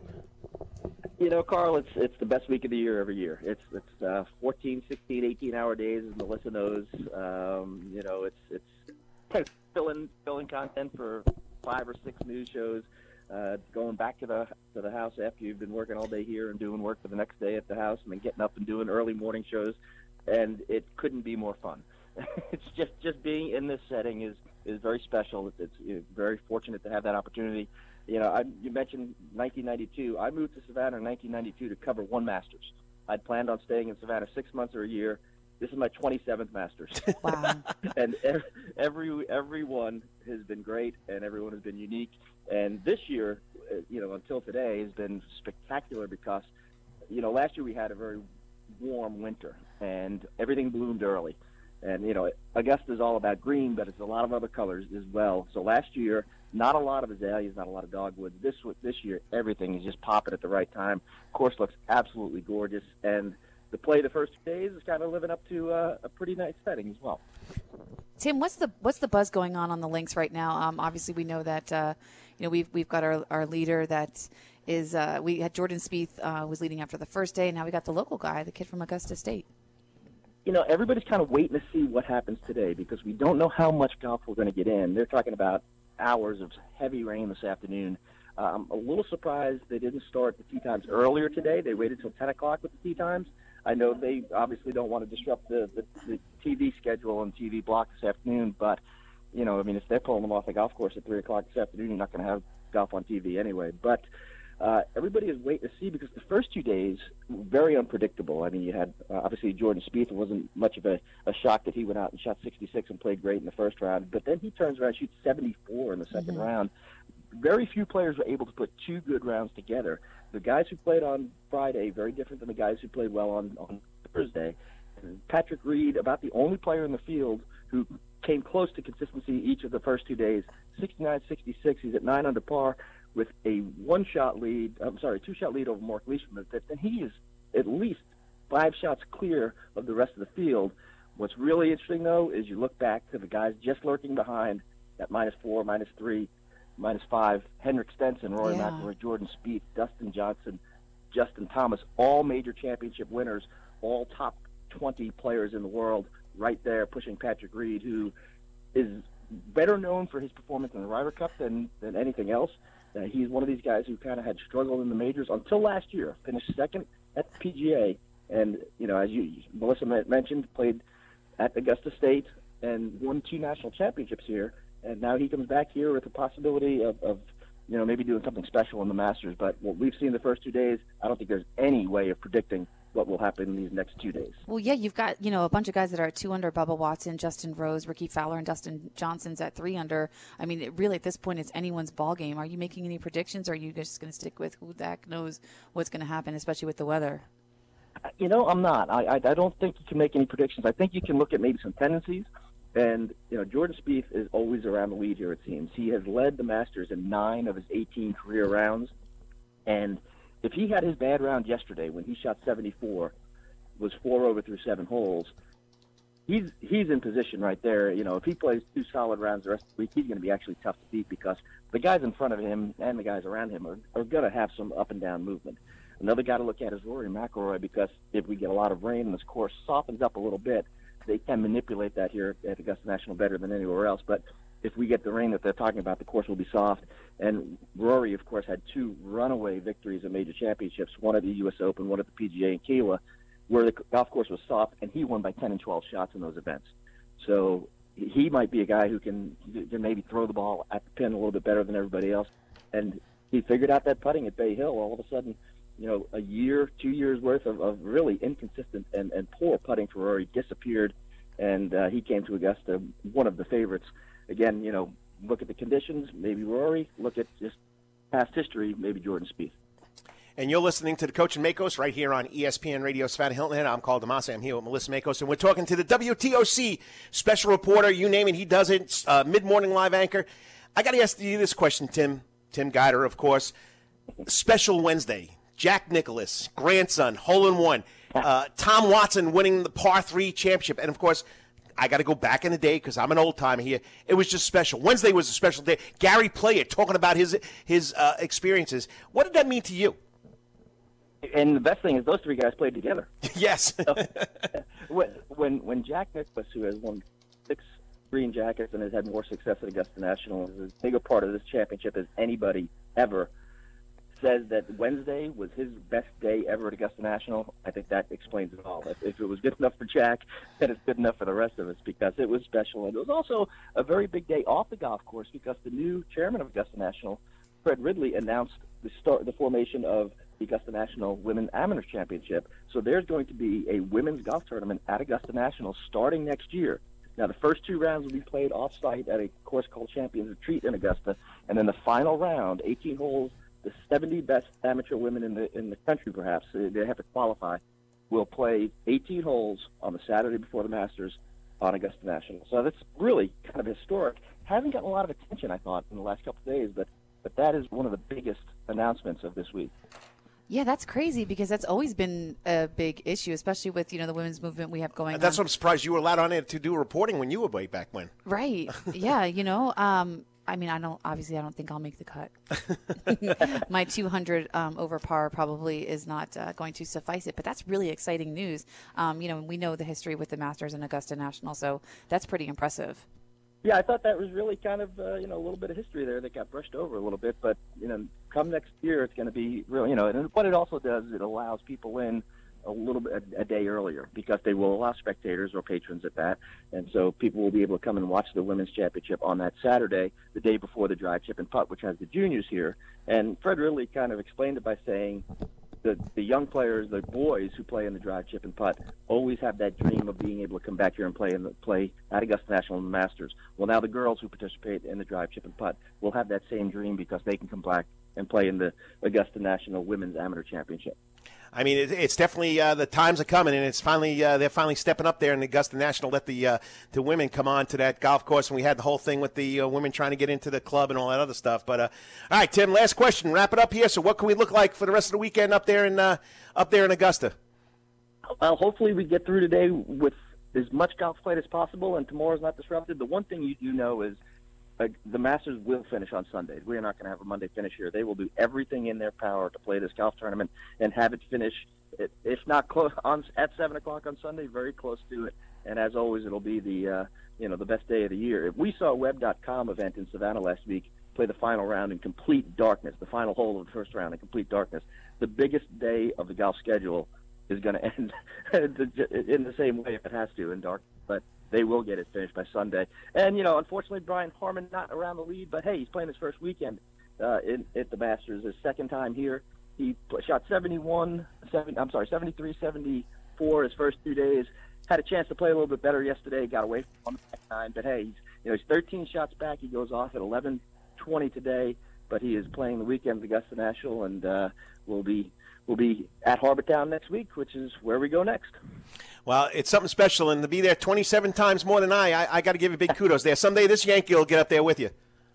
You know, Carl, it's it's the best week of the year every year. It's it's uh, fourteen, sixteen, eighteen-hour days, as Melissa knows. Um, you know, it's it's kind of filling filling content for five or six news shows. Uh, going back to the to the house after you've been working all day here and doing work for the next day at the house, and then getting up and doing early morning shows, and it couldn't be more fun. It's just just being in this setting is is very special. It's, it's you're very fortunate to have that opportunity. You know, I, you mentioned nineteen ninety-two. I moved to Savannah in nineteen ninety-two to cover one Masters. I'd planned on staying in Savannah six months or a year. This is my twenty-seventh Masters. Wow. And every everyone has been great, and everyone has been unique. And this year, you know, until today, has been spectacular because, you know, last year we had a very warm winter, and everything bloomed early. And, you know, Augusta is all about green, but it's a lot of other colors as well. So last year, not a lot of azaleas, not a lot of dogwoods. This this year, everything is just popping at the right time. Course looks absolutely gorgeous, and the play the first two days is kind of living up to uh, a pretty nice setting as well. Tim, what's the what's the buzz going on on the links right now? Um, obviously, we know that uh, you know we've we've got our, our leader that is uh, we had Jordan Spieth uh, was leading after the first day, and now we got the local guy, the kid from Augusta State. You know, everybody's kind of waiting to see what happens today because we don't know how much golf we're going to get in. They're talking about hours of heavy rain this afternoon. Uh, I'm a little surprised they didn't start the tee times earlier today. They waited till ten o'clock with the tee times. I know they obviously don't want to disrupt the, the, the T V schedule and T V block this afternoon, but, you know, I mean, if they're pulling them off the golf course at three o'clock this afternoon, you're not going to have golf on T V anyway. But uh, everybody is waiting to see because the first two days were very unpredictable. I mean, you had, uh, obviously, Jordan Spieth. It wasn't much of a, a shock that he went out and shot sixty-six and played great in the first round, but then he turns around and shoots seventy-four in the second mm-hmm. round. Very few players were able to put two good rounds together. The guys who played on Friday, very different than the guys who played well on, on Thursday. And Patrick Reed, about the only player in the field who came close to consistency each of the first two days, sixty-nine sixty-six. He's at nine under par with a one-shot lead, I'm sorry, two-shot lead over Mark Leishman. Then he is at least five shots clear of the rest of the field. What's really interesting, though, is you look back to the guys just lurking behind at minus four, minus three, minus five, Henrik Stenson, Rory yeah. McIlroy, Jordan Spieth, Dustin Johnson, Justin Thomas, all major championship winners, all top twenty players in the world right there pushing Patrick Reed, who is better known for his performance in the Ryder Cup than, than anything else. Uh, he's one of these guys who kind of had struggled in the majors until last year, finished second at the P G A, and, you know, as you Melissa mentioned, played at Augusta State and won two national championships here. And now he comes back here with the possibility of, of you know, maybe doing something special in the Masters. But what we've seen the first two days, I don't think there's any way of predicting what will happen in these next two days. Well, yeah, you've got, you know, a bunch of guys that are at two under, Bubba Watson, Justin Rose, Ricky Fowler, and Dustin Johnson's at three under. I mean, it really, at this point, it's anyone's ball game. Are you making any predictions, or are you just going to stick with who the heck knows what's going to happen, especially with the weather? You know, I'm not. I, I I don't think you can make any predictions. I think you can look at maybe some tendencies. And, you know, Jordan Spieth is always around the lead here, it seems. He has led the Masters in nine of his eighteen career rounds. And if he had his bad round yesterday when he shot seventy-four, was four over through seven holes, he's he's in position right there. You know, if he plays two solid rounds the rest of the week, he's going to be actually tough to beat because the guys in front of him and the guys around him are, are going to have some up and down movement. Another guy to look at is Rory McIlroy, because if we get a lot of rain and this course softens up a little bit, they can manipulate that here at Augusta National better than anywhere else. But if we get the rain that they're talking about, the course will be soft. And Rory, of course, had two runaway victories in major championships, one at the U S Open, one at the P G A in Kiowa, where the golf course was soft, and he won by ten and twelve shots in those events. So he might be a guy who can, can maybe throw the ball at the pin a little bit better than everybody else. And he figured out that putting at Bay Hill. All of a sudden, you know, a year, two years worth of, of really inconsistent and, and poor putting for Rory disappeared, and uh, he came to Augusta, one of the favorites. Again, you know, look at the conditions, maybe Rory. Look at just past history, maybe Jordan Spieth. And you're listening to the Coach and Makos right here on E S P N Radio. Savannah Hilton Head. I'm Carl DeMasi. I'm here with Melissa Makos, and we're talking to the W T O C special reporter. You name it, he does it. Uh, mid-morning live anchor. I got to ask you this question, Tim. Tim Guider, of course. Special Wednesday. Jack Nicklaus, grandson, hole in one. Uh, Tom Watson winning the par three championship. And, of course, I got to go back in the day because I'm an old timer here. It was just special. Wednesday was a special day. Gary Player talking about his his uh, experiences. What did that mean to you? And the best thing is those three guys played together. Yes. So, when, when when Jack Nicklaus, who has won six green jackets and has had more success at Augusta National, is as big a part of this championship as anybody ever, says that Wednesday was his best day ever at Augusta National, I think that explains it all. If, if it was good enough for Jack, then it's good enough for the rest of us, because it was special. And it was also a very big day off the golf course, because the new chairman of Augusta National, Fred Ridley, announced the start, the formation of the Augusta National Women's Amateur Championship. So there's going to be a women's golf tournament at Augusta National starting next year. Now, the first two rounds will be played off-site at a course called Champions Retreat in Augusta, and then the final round, eighteen holes, the seventy best amateur women in the in the country, perhaps, they have to qualify, will play eighteen holes on the Saturday before the Masters on Augusta National. So that's really kind of historic. Hasn't gotten a lot of attention, I thought, in the last couple of days, but, but that is one of the biggest announcements of this week. Yeah, that's crazy, because that's always been a big issue, especially with, you know, the women's movement we have going on. That's what I'm surprised you were allowed on it to do reporting when you were way back when. Right. Yeah, you know, um, I mean, I don't, obviously I don't think I'll make the cut. My two hundred um, over par probably is not uh, going to suffice it, but that's really exciting news. Um, you know, we know the history with the Masters and Augusta National, so that's pretty impressive. Yeah, I thought that was really kind of, uh, you know, a little bit of history there that got brushed over a little bit. But, you know, come next year, it's going to be real, you know, and what it also does, it allows people in a little bit a, a day earlier, because they will allow spectators or patrons at that. And so people will be able to come and watch the Women's Championship on that Saturday, the day before the drive, chip, and putt, which has the juniors here. And Fred really kind of explained it by saying the, the young players, the boys who play in the drive, chip, and putt, always have that dream of being able to come back here and play in the, play at Augusta National and the Masters. Well, now the girls who participate in the drive, chip, and putt will have that same dream, because they can come back and play in the Augusta National Women's Amateur Championship. I mean, it, it's definitely uh, the times are coming, and it's finally uh, they're finally stepping up there in Augusta National. Let the uh, the women come on to that golf course, and we had the whole thing with the uh, women trying to get into the club and all that other stuff. But uh, all right, Tim, last question. Wrap it up here. So, what can we look like for the rest of the weekend up there in uh, up there in Augusta? Well, hopefully we get through today with as much golf played as possible, and tomorrow's not disrupted. The one thing you do know is uh, the Masters will finish on Sunday. We are not going to have a Monday finish here. They will do everything in their power to play this golf tournament and have it finish, if not close on at seven o'clock on Sunday, very close to it. And as always, it'll be the uh, you know the best day of the year. If we saw a Web dot com event in Savannah last week play the final round in complete darkness, the final hole of the first round in complete darkness, the biggest day of the golf schedule is going to end in the same way, if it has to, in dark. But they will get it finished by Sunday. And, you know, unfortunately, Brian Harman not around the lead, but, hey, he's playing his first weekend uh, in, at the Masters, his second time here. He shot seventy-one, seven, I'm sorry, seventy-three, seventy-four his first two days. Had a chance to play a little bit better yesterday, got away from the back nine. But, hey, he's, you know, he's thirteen shots back. He goes off at eleven twenty today, but he is playing the weekend at Augusta National, and uh, will be will be at Harbor Town next week, which is where we go next. Well, it's something special, and to be there twenty-seven times more than I, I, I got to give you big kudos there. Someday this Yankee will get up there with you.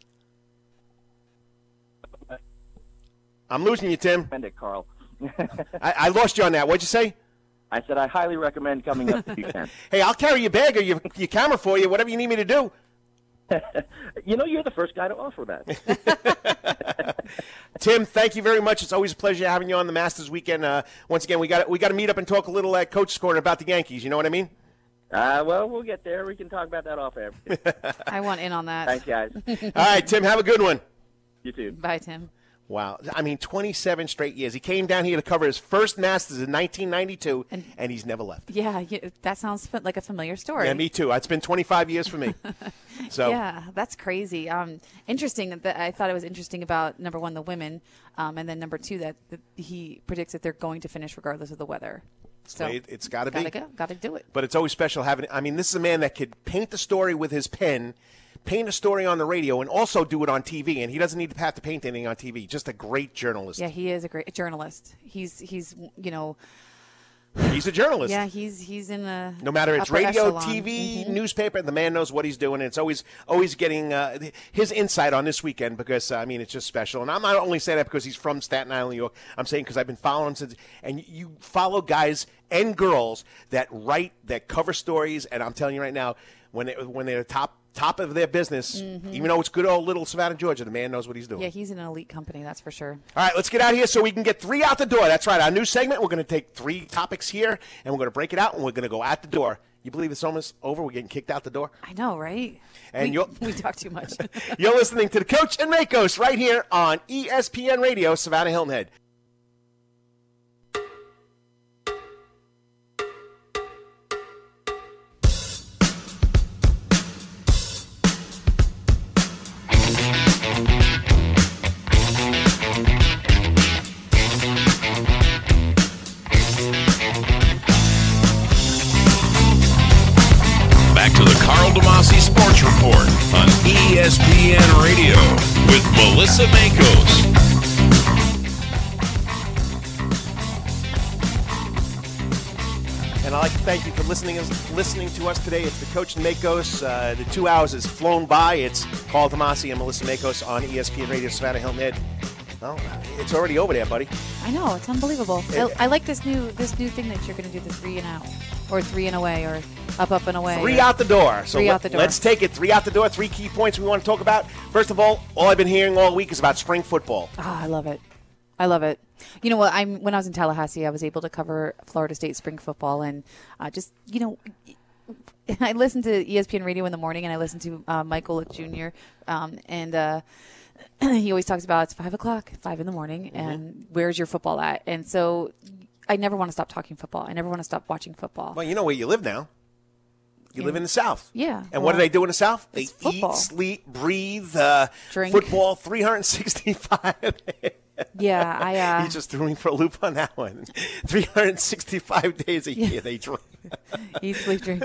I'm losing you, Tim. Recommend it, Carl. I, I lost you on that. What'd you say? I said I highly recommend coming up if you can. Hey, I'll carry your bag or your, your camera for you, whatever you need me to do. You know, you're the first guy to offer that. Tim, thank you very much. It's always a pleasure having you on the Masters weekend. Uh, once again, we got we got to meet up and talk a little at Coach's Corner about the Yankees. You know what I mean? Uh, well, we'll get there. We can talk about that off air. I want in on that. Thanks, guys. All right, Tim, have a good one. You too. Bye, Tim. Wow. I mean, twenty-seven straight years. He came down here to cover his first Masters in nineteen ninety-two, and, and he's never left. Yeah, yeah, that sounds like a familiar story. Yeah, me too. It's been twenty-five years for me. So yeah, that's crazy. Um, interesting. That I thought it was interesting about, number one, the women, um, and then number two, that, that he predicts that they're going to finish regardless of the weather. So it, it's got to be. Gotta go. Gotta do it. But it's always special having – I mean, this is a man that could paint the story with his pen, paint a story on the radio, and also do it on T V. And he doesn't need to have to paint anything on T V. Just a great journalist. Yeah, he is a great journalist. He's, he's you know – He's a journalist. Yeah, he's he's in the no matter it's upper radio, echelon. T V, Mm-hmm. newspaper, the man knows what he's doing. And it's always always getting uh, his insight on this weekend because uh, I mean it's just special. And I'm not only saying that because he's from Staten Island, New York. I'm saying because I've been following him since. And you follow guys and girls that write, that cover stories. And I'm telling you right now, when they, when they're top top of their business, Mm-hmm. even though it's good old little Savannah, Georgia, the man knows what he's doing. Yeah, he's in an elite company, that's for sure. All right, let's get out of here so we can get three out the door. That's right. Our new segment, we're going to take three topics here, and we're going to break it out, and we're going to go out the door. You believe it's almost over? We're getting kicked out the door? I know, right? And we, you're, we talk too much. You're listening to the Coach and Makos right here on E S P N Radio, Savannah Hilton Head. Sports Report on E S P N Radio with Melissa Makos. And I'd like to thank you for listening listening to us today. It's the Coach and Makos. Uh, the two hours has flown by. It's Carl Tomasi and Melissa Makos on E S P N Radio, Savannah Hilton Head. Well, it's already over there, buddy. I know, it's unbelievable. It, I, I like this new this new thing that you're going to do, the three and out, or three and away, or up, up and away. Three out the door. So three let, out the door. Let's take it. Three out the door. Three key points we want to talk about. First of all, all I've been hearing all week is about spring football. Oh, I love it. I love it. You know what? I'm when I was in Tallahassee, I was able to cover Florida State spring football, and uh, just you know. I listened to E S P N Radio in the morning, and I listened to uh, Michael Junior Um, and uh, he always talks about it's five o'clock, five in the morning, mm-hmm. and where's your football at? And so I never want to stop talking football. I never want to stop watching football. Well, you know where you live now. You yeah. live in the South. Yeah. And well, what do they do in the South? They football. eat, sleep, breathe, uh, drink. Football three hundred sixty-five. Yeah, I. Uh, He just threw me for a loop on that one. three hundred sixty-five days a yeah. year they drink. Eat, sleep, drink.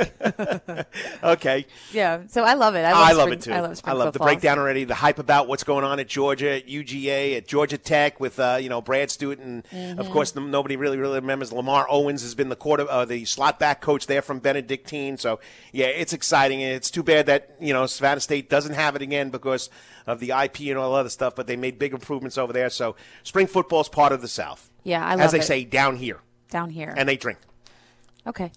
Okay. Yeah, so I love it. I love, love, I spring, love it too. I love spring I love football. the breakdown already, the hype about what's going on at Georgia, at U G A, at Georgia Tech with uh, you know Brad Stewart, and mm-hmm. of course the, nobody really really remembers Lamar Owens has been the quarter, uh, the slot back coach there from Benedictine. So yeah, it's exciting. It's too bad that you know Savannah State doesn't have it again because of the I P and all other stuff. But they made big improvements over there. So spring football is part of the South. Yeah, I love as they it. say down here. Down here, and they drink. Okay.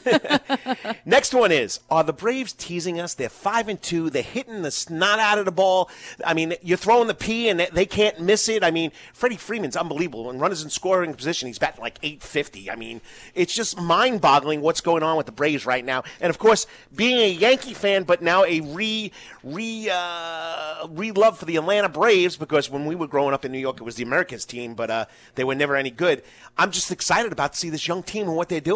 Next one is, are the Braves teasing us? They're five and two. They're hitting the snot out of the ball. I mean, you're throwing the P and they can't miss it. I mean, Freddie Freeman's unbelievable. When runners in scoring position, he's batting like eight fifty. I mean, it's just mind-boggling what's going on with the Braves right now. And of course, being a Yankee fan, but now a re re uh, re love for the Atlanta Braves, because when we were growing up in New York, it was the Americans team, but uh, they were never any good. I'm just excited about to see this young team and what they're doing. Well,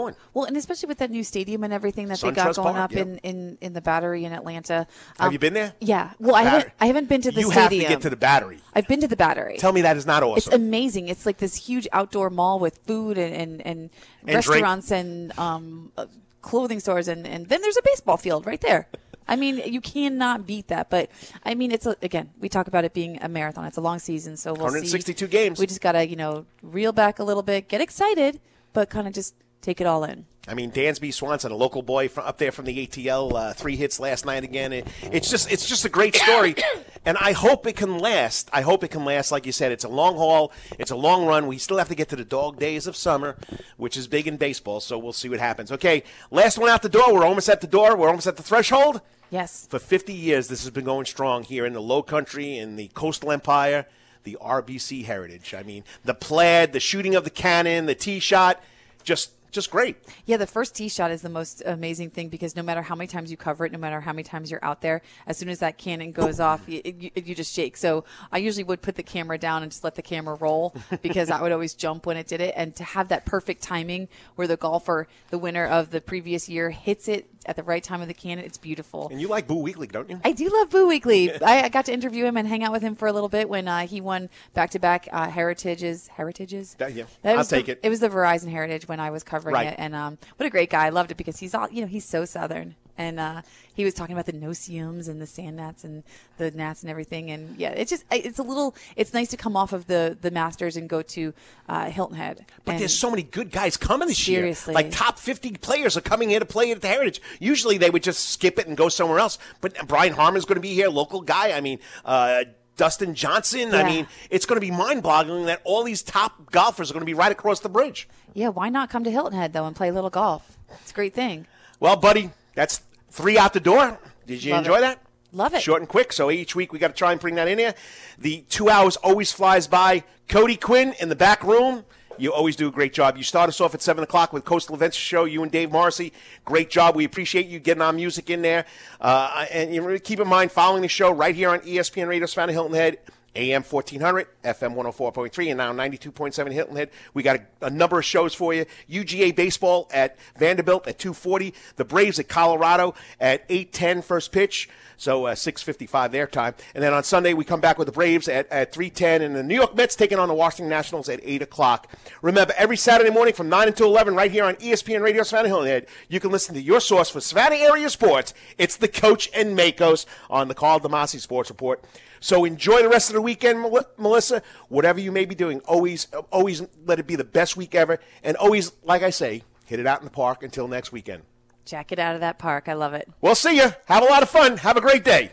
and especially with that new stadium and everything that SunTrust they got going Park, up yep. in, in, in the Battery in Atlanta. Have Um, you been there? Yeah. Well, I haven't, I haven't been to the you stadium. You have to get to the Battery. I've been to the Battery. Tell me that is not awesome. It's amazing. It's like this huge outdoor mall with food and, and, and, And restaurants and um, uh, clothing stores, and, and then there's a baseball field right there. I mean, you cannot beat that. But, I mean, it's, a, again, we talk about it being a marathon. It's a long season, so we'll one hundred sixty-two see. games. We just got to, you know, reel back a little bit, get excited, but kind of just take it all in. I mean, Dansby Swanson, a local boy from up there from the A T L, uh, three hits last night again. It, it's just it's just a great story, and I hope it can last. I hope it can last. Like you said, it's a long haul. It's a long run. We still have to get to the dog days of summer, which is big in baseball, so we'll see what happens. Okay, last one out the door. We're almost at the door. We're almost at the threshold. Yes. For fifty years, this has been going strong here in the Low Country, in the Coastal Empire, the R B C heritage. I mean, the plaid, the shooting of the cannon, the tee shot, just just great. Yeah, the first tee shot is the most amazing thing because no matter how many times you cover it, no matter how many times you're out there, as soon as that cannon goes off, you, you, you just shake. So I usually would put the camera down and just let the camera roll because I would always jump when it did it. And to have that perfect timing where the golfer, the winner of the previous year, hits it at the right time of the cannon, it's beautiful. And you like Boo Weekley, don't you? I do love Boo Weekley. I, I got to interview him and hang out with him for a little bit when uh, he won back-to-back uh, Heritages. Heritages? That, yeah, That I'll take the, it. It was the Verizon Heritage when I was covering Right. it, and um, what a great guy! I loved it because he's all you know. He's so Southern, and uh, he was talking about the no-see-ums and the sand gnats and the gnats and everything. And yeah, it's just it's a little. It's nice to come off of the the Masters and go to uh, Hilton Head. But and there's so many good guys coming this seriously. year. Like top fifty players are coming here to play at the Heritage. Usually they would just skip it and go somewhere else. But Brian Harmon's going to be here, local guy. I mean, uh, Dustin Johnson. Yeah. I mean, it's going to be mind-boggling that all these top golfers are going to be right across the bridge. Yeah, why not come to Hilton Head though and play a little golf? It's a great thing. Well, buddy, that's three out the door. Did you Love enjoy it. that? Love it. Short and quick. So each week we got to try and bring that in here. The two hours always flies by. Cody Quinn in the back room. You always do a great job. You start us off at seven o'clock with Coastal Events Show, you and Dave Morrissey. Great job. We appreciate you getting our music in there. Uh, and you really keep in mind, following the show right here on E S P N Radio Savannah Hilton Head, A M fourteen hundred, F M one oh four point three, and now ninety-two point seven Hilton Head. We got a, a number of shows for you. U G A Baseball at Vanderbilt at two forty. The Braves at Colorado at eight ten first pitch. So uh, six fifty-five their time. And then on Sunday, we come back with the Braves at, at three ten, and the New York Mets taking on the Washington Nationals at eight o'clock. Remember, every Saturday morning from nine until eleven, right here on E S P N Radio Savannah Hilton Head, you can listen to your source for Savannah area sports. It's the Coach and Makos on the Carl DeMasi Sports Report. So enjoy the rest of the weekend, Mel- Melissa. Whatever you may be doing, always, always let it be the best week ever. And always, like I say, hit it out in the park until next weekend. Jack it out of that park. I love it. We'll see you. Have a lot of fun. Have a great day.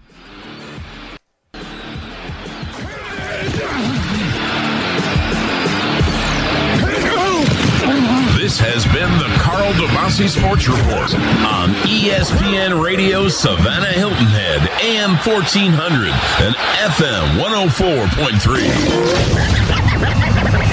This has been the Carl DeMasi Sports Report on E S P N Radio Savannah Hilton Head, A M fourteen hundred and F M one oh four point three.